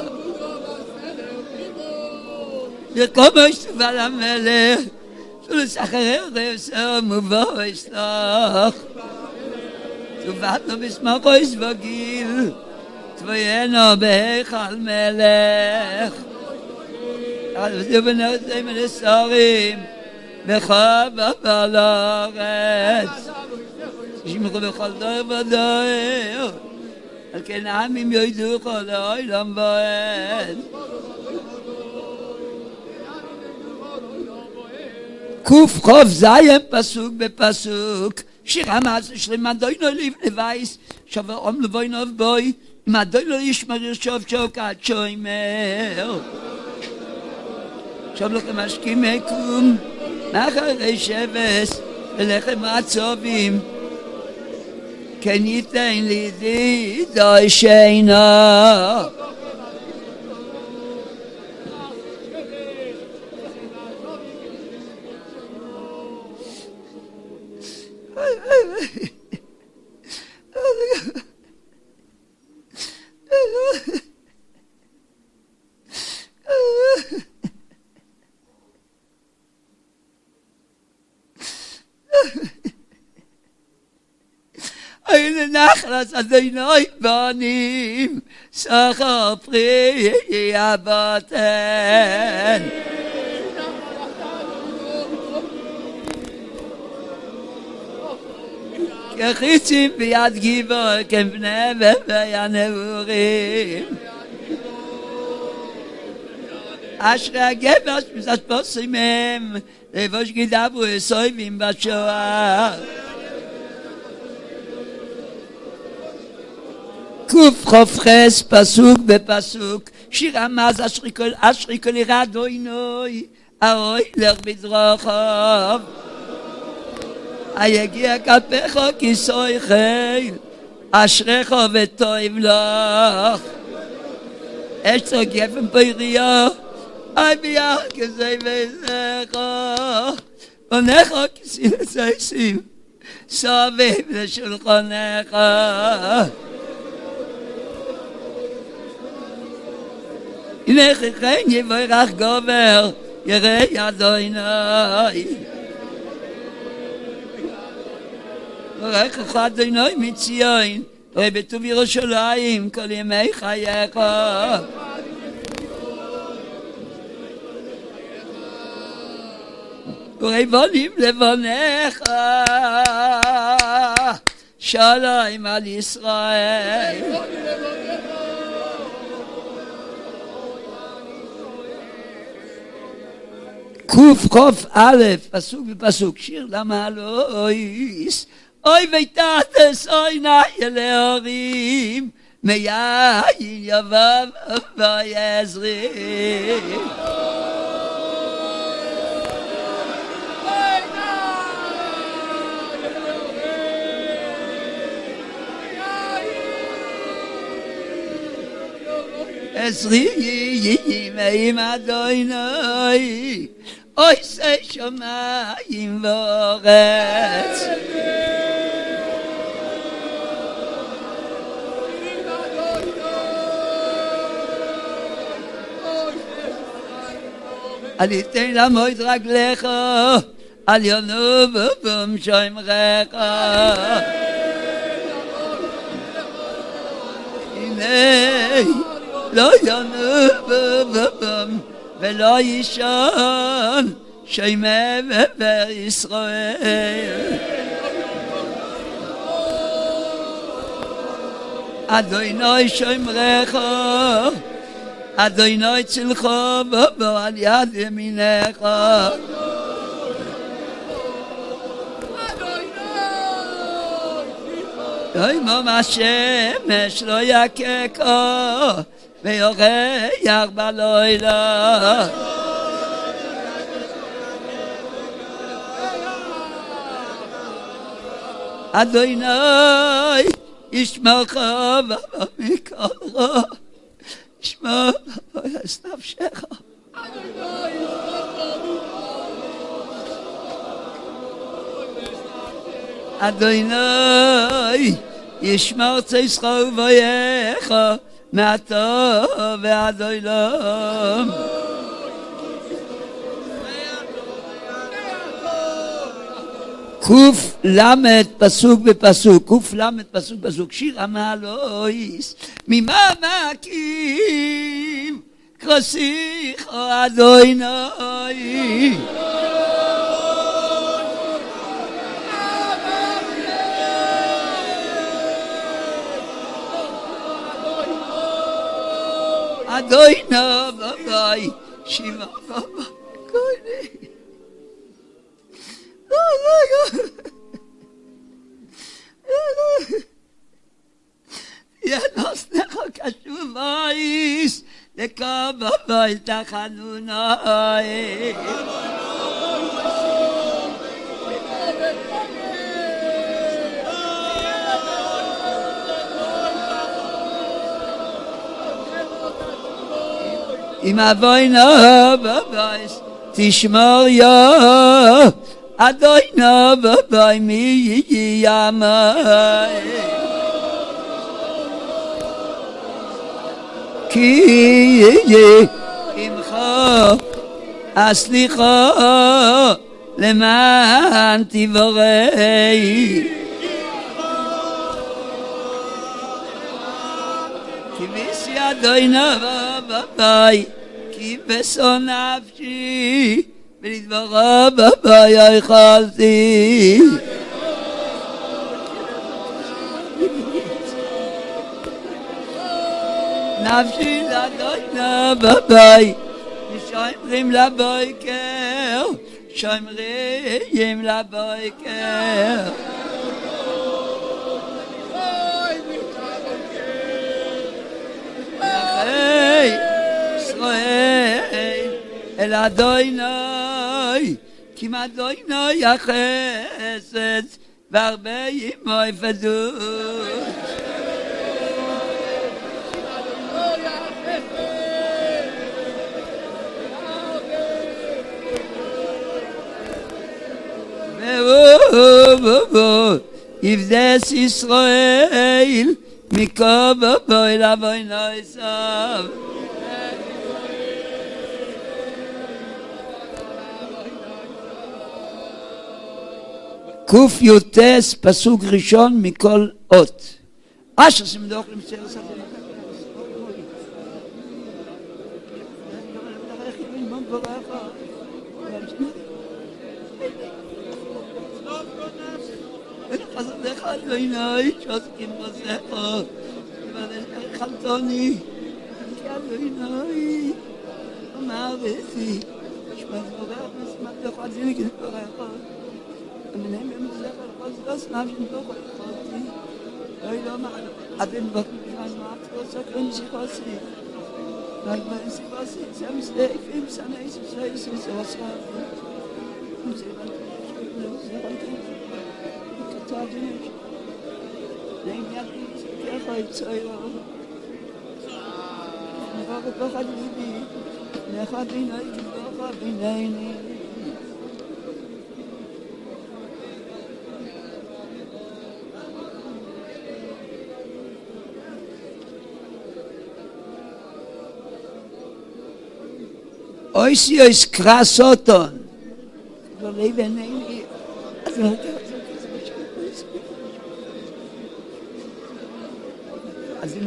יקום אשתובה למלך ולסחרר רבסר מובו אשלח תובתנו בשמחו יסבגיל תבוינו בהיכל מלך עבדו בנרצי מנסורים בחבב על הארץ תשמחו בכל דור ודור על כן העמים ידעו כל העולם ועד קוף חוף זיין פסוק בפסוק שיר המעשה שלם אדונו לבייס שווה עום לבוינוב בוי אם אדונו ישמר שוב שוקת שוימר שוב לכם משקים מקום מאחרי שבס ולכם עצובים כן ייתן לי דידוי שינה אוי נחלס אדוני בנים סחר פרי הבטן כחיצים ביד גיבור כבני ובנעורים אשרי הגבר שמסת פוסים הם לבוש גידבו סויבים בשואה קוף חוף חס פסוק בפסוק שיר המאז אשרי כל ירדוינוי אוי לך בדרכיו היגיע כפיך כיסוי חיל אשריך וטוב לך אשתו גפן פרייה אי ביח כזה וזך עונך כסיל סייסים סביב לשולחנך הנה חכן יברך גובר ירא אדוני ברך אדוני מציון בטוב ירושלים כל ימי חייך ובונים לבונך שלום על ישראל קוף חוף א' פסוק בפסוק שיר למעלויס אוי ויתתס אוי נהיה להורים מיין יבב ויעזרים עזרי עם אדוני אוי שי שמיים וארץ אל יתן לעמוד רגליך על ינוב ובמשמרך הנה לא ינוב ולא ישן שמע וישראל אדוני שמרך אדוני צלך על יד ימינך יום השמש לא יככה ויורח בלילה אדוני ישמרך מכל רע ישמע את נפשך אדוני ישמר צאתך ובואך מעתה ועד עולם קוף למד פסוק בפסוק קוף למד פסוק בפסוק שיר המעלויס ממעמקים כרסיך אדוני אדוני בביי שיבה בביי קוני ינוס לך קשוב אייס לקה בביי תחנונאי אם אבוינו בבייס תשמור יא אדוני בביי מי ימי כי עמך הסליחה למען תבורי כי מיסי אדוני בביי כי בשונא נפשי ולדברה בביי אכלתי נפשי לאדוני בביי ושומרים לבוקר שומרים לבוקר ישראל אל אדוני כי אדוני החסד והרבה ימי פדות יבדס ישראל מכל בבוי לבוי נויסב קוף יוטס פסוק ראשון מכל אות אשר סמדוך למצר סתם לך אדוני שעוסקים בזכו ובדרך חלטוני כי אדוני אמרתי שמעת בורך נסמת לך עדיני כדי בורך המנהם במזרח הלכוס לא סנב שנתוך הלכותי לא לא מעלה אתם בקרן מעט לא סקרן שיחוסי רק בנסיבוסי זה מסתעפים סנאי סוסי סוסי וסרפי זה בנתי תאג'ניש נעים יחד ככה יצוירו נבוא בפחד ליבי לך ביני כבוך ביניני Oisio is krasoton. Wir leben in also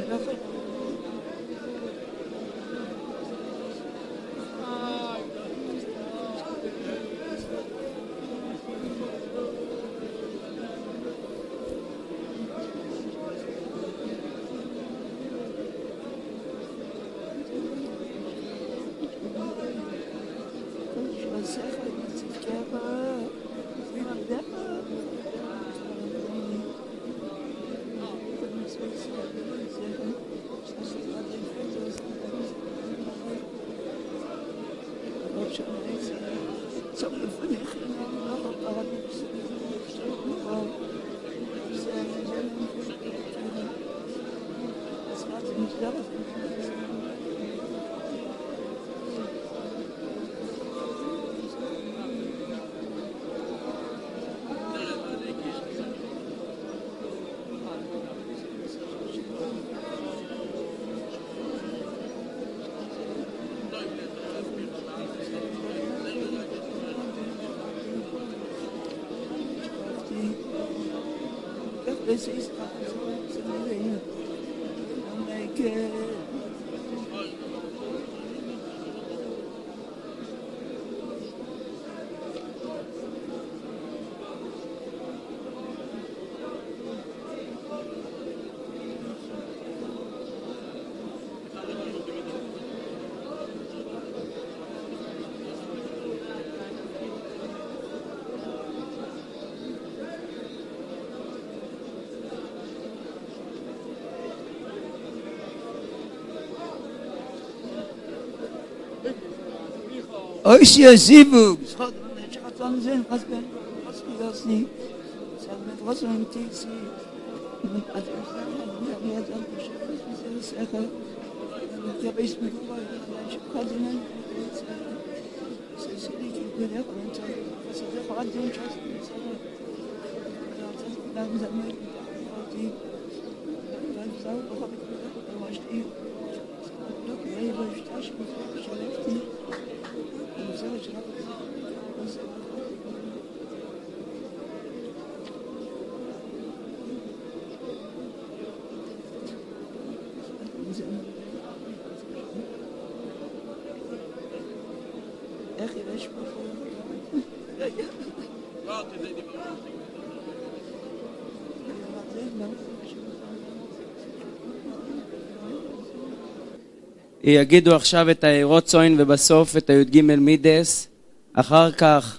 this is Oisio Zibug. Schatten sind, was wir das nicht. Sagen wir trotzdem im Tixi. Also wir haben das Sache. Ich habe es mit ich kann nicht. Das ist nicht gut, ja, und was ist der Verantwortung? Dann sagen wir die dann sagen wir habe ich die doch weil ich das schon יגידו עכשיו את העירות צוין ובסוף את הי"ג מידס. אחר כך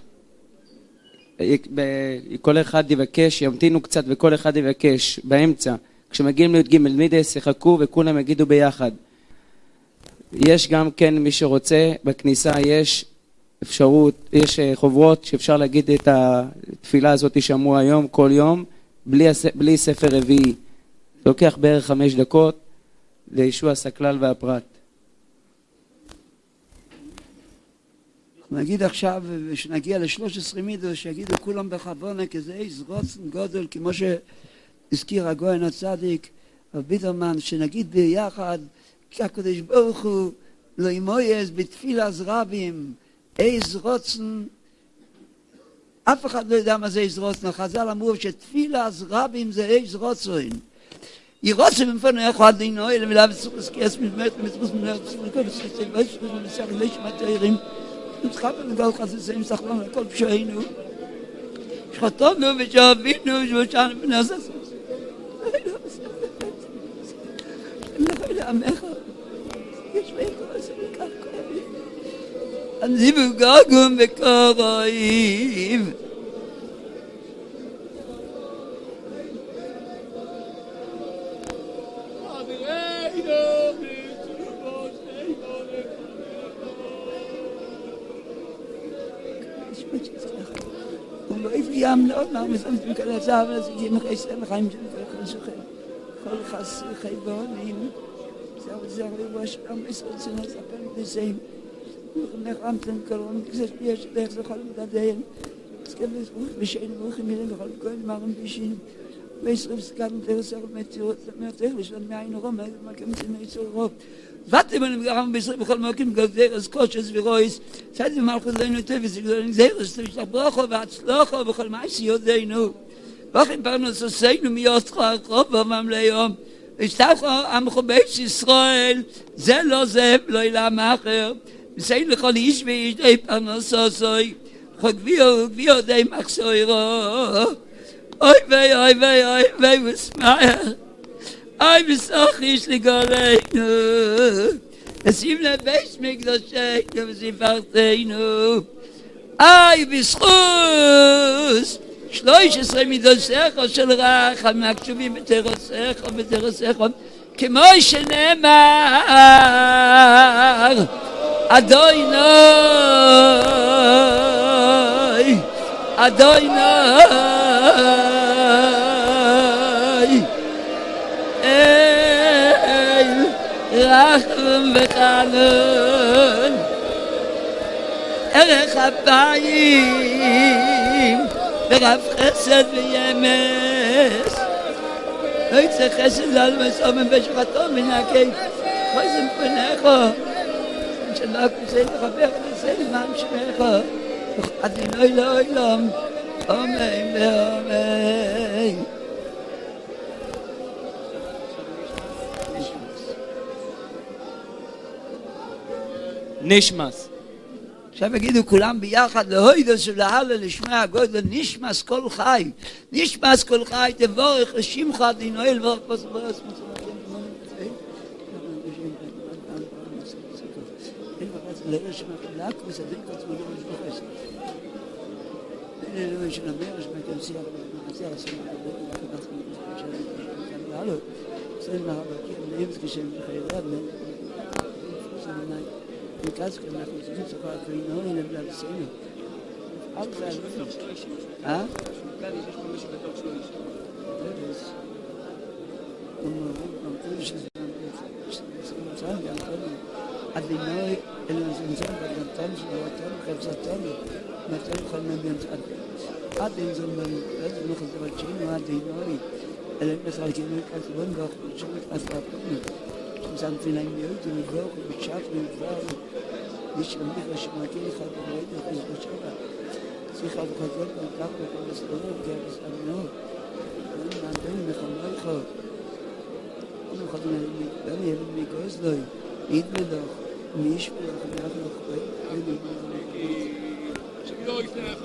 כל אחד יבקש, ימתינו קצת וכל אחד יבקש באמצע. כשמגיעים לי"ג מידס יחכו וכולם יגידו ביחד. יש גם כן מי שרוצה בכניסה יש אפשרות, יש חוברות שאפשר להגיד את התפילה הזאת שמעו היום כל יום בלי ספר רביעי. זה לוקח בערך 5 דקות לישוע הסכלל והפרט. נגיד עכשיו, ושנגיע ל-13 מידות, שיגידו כולם בכוונה, כי זה איז רוצן גודל, כמו שהזכיר הגויין הצדיק, ביטרמן, שנגיד ביחד, כי הקדוש ברוך הוא לא ימויז בתפילת רבים, איז רוצן, אף אחד לא יודע מה זה איז רוצן, החז"ל אמרו שתפילת רבים זה איז רוצן. היא רוצה במפנו אחד לינוי, למילה וצריך כעס מלמד, מצריך מלמד, וצריך מלמד, ותחפן לגל חססים סחלון לכל פשעינו שחטאנו ושאבינו ושאנו בנעשה לכו לעמך יש ואיכו עושה כך כואבים עזיבו גגום וקראים ים לא אמר מסתמסים כל הזהב לזיקים חייסם חיים של כל חס חייבונים זהו לבוש המסר שנספר בזים נחמתם קרון קצת יש דרך לכל מדדיין סקבס בשאין ברוכים מילים בכל כהן מרם בישים Weisrufs kann der Sache mit natürlich schon mir eine Rom, man kann nicht so rob. Warte mal, wir haben bis wir kommen können der das Coaches wir ist. Seit mal können nicht wir sehr ist ich brauche was loch und bכל מה שיודענו. ואחים פרנוס עשינו מיוסטרה רוב ממלאום. השתח עם חובש ישראל, זה לא זה, לא ילם אחר. וסיינו לכל איש ואיש די פרנוס עשוי. חוגביו די מחסוירו. אוי ואי וסמאיה. אוי בסוך איש לגולנו. ושים לבש מקדושנו וסיפרתנו. אוי בזכוס. 13 מדוסך של רח, המקשובים בתרסך, כמו שנאמר, אדוני, אל רחם וחנון, ערך אפיים, ורב חסד וימס לא יצא חסד על מסומן בשחתו מנקי חוסם פניך שלא כוסי לחבר ונעשה למען שמך אדינוי לעולם אמן ואמן נשמס עכשיו יגידו כולם ביחד להוידו שלהלה לשמע הגודל נשמס כל חי נשמס כל חי תבורך לשמך אדינוי לבורך פסברס Ganz genau, das ist sogar für ihn in der Szene. Auch sehr gut. Ah? מי שמביך לשמעתי לך בבית וחז בשבע שיחה וחזות וכך וכל הסדרות גרס אמינות מעדן מחמריך אנו חדים גם ילד מגוס לוי עיד מדוח מי ישפך ואף נוחי שלא יפתח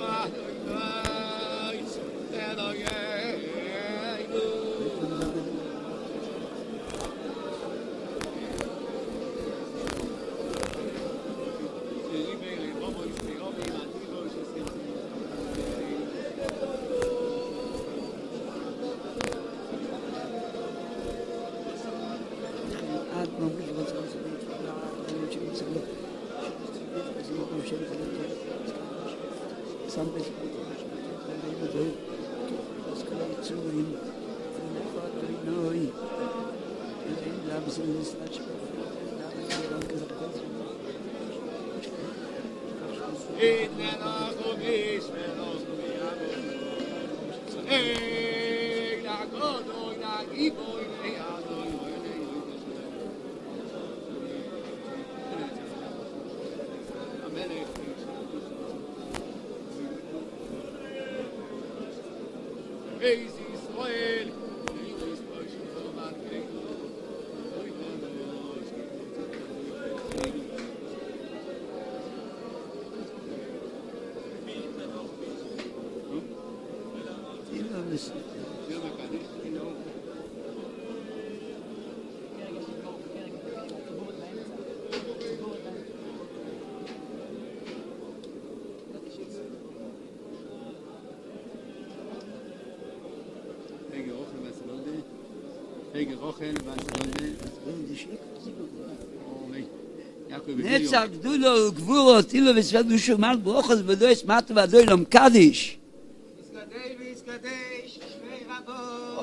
נצח גדולו וגבורו תילו וספדו שומל ברוכס ודויס מטו ודוי לום קדיש יסקדי ויסקדיש שמי רבו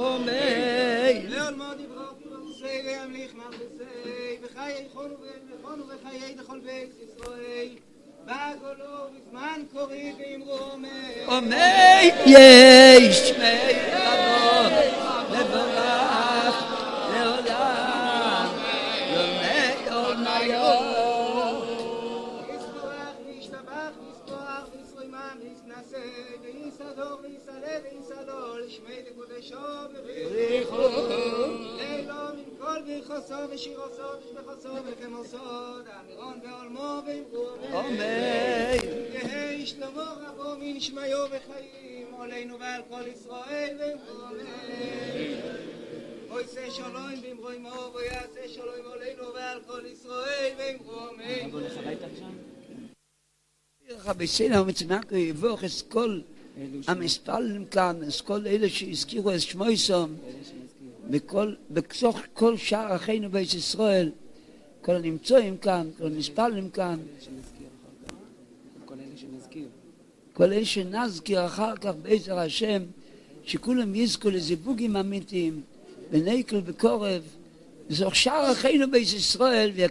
אומי לאול מודי ברוכי ומוסי וימליך מרבסי וחיי חונו וחיי דכל בית ישראל בגולו בזמן קורי ואמרו אומי אומי יש שמי רבו ויסלה ויסלול שמי לקודשו ובריחו לילו מן כל ברכוסו ושירוסו ושבחוסו וכמוסו אמירון בעולמו ואמרו אמן. יהי שלמה רבו מנשמיו וחיים עלינו ועל כל ישראל ואמרו אמן. ויעשה שלום באמרו עמו ויעשה שלום עלינו ועל כל ישראל ואמרו אמן. בסדר מצנק יבוך את כל המספרים כאן, את כל אלה שהזכירו את שמו יסום, בתוך כל שער אחינו בית ישראל, כל הנמצאים כאן, כל המספרים כאן, כל אלה שנזכיר אחר כך בעזר השם, שכולם יזכו לזיווגים אמיתיים, בנקל בקורב, בתוך שער אחינו בית ישראל,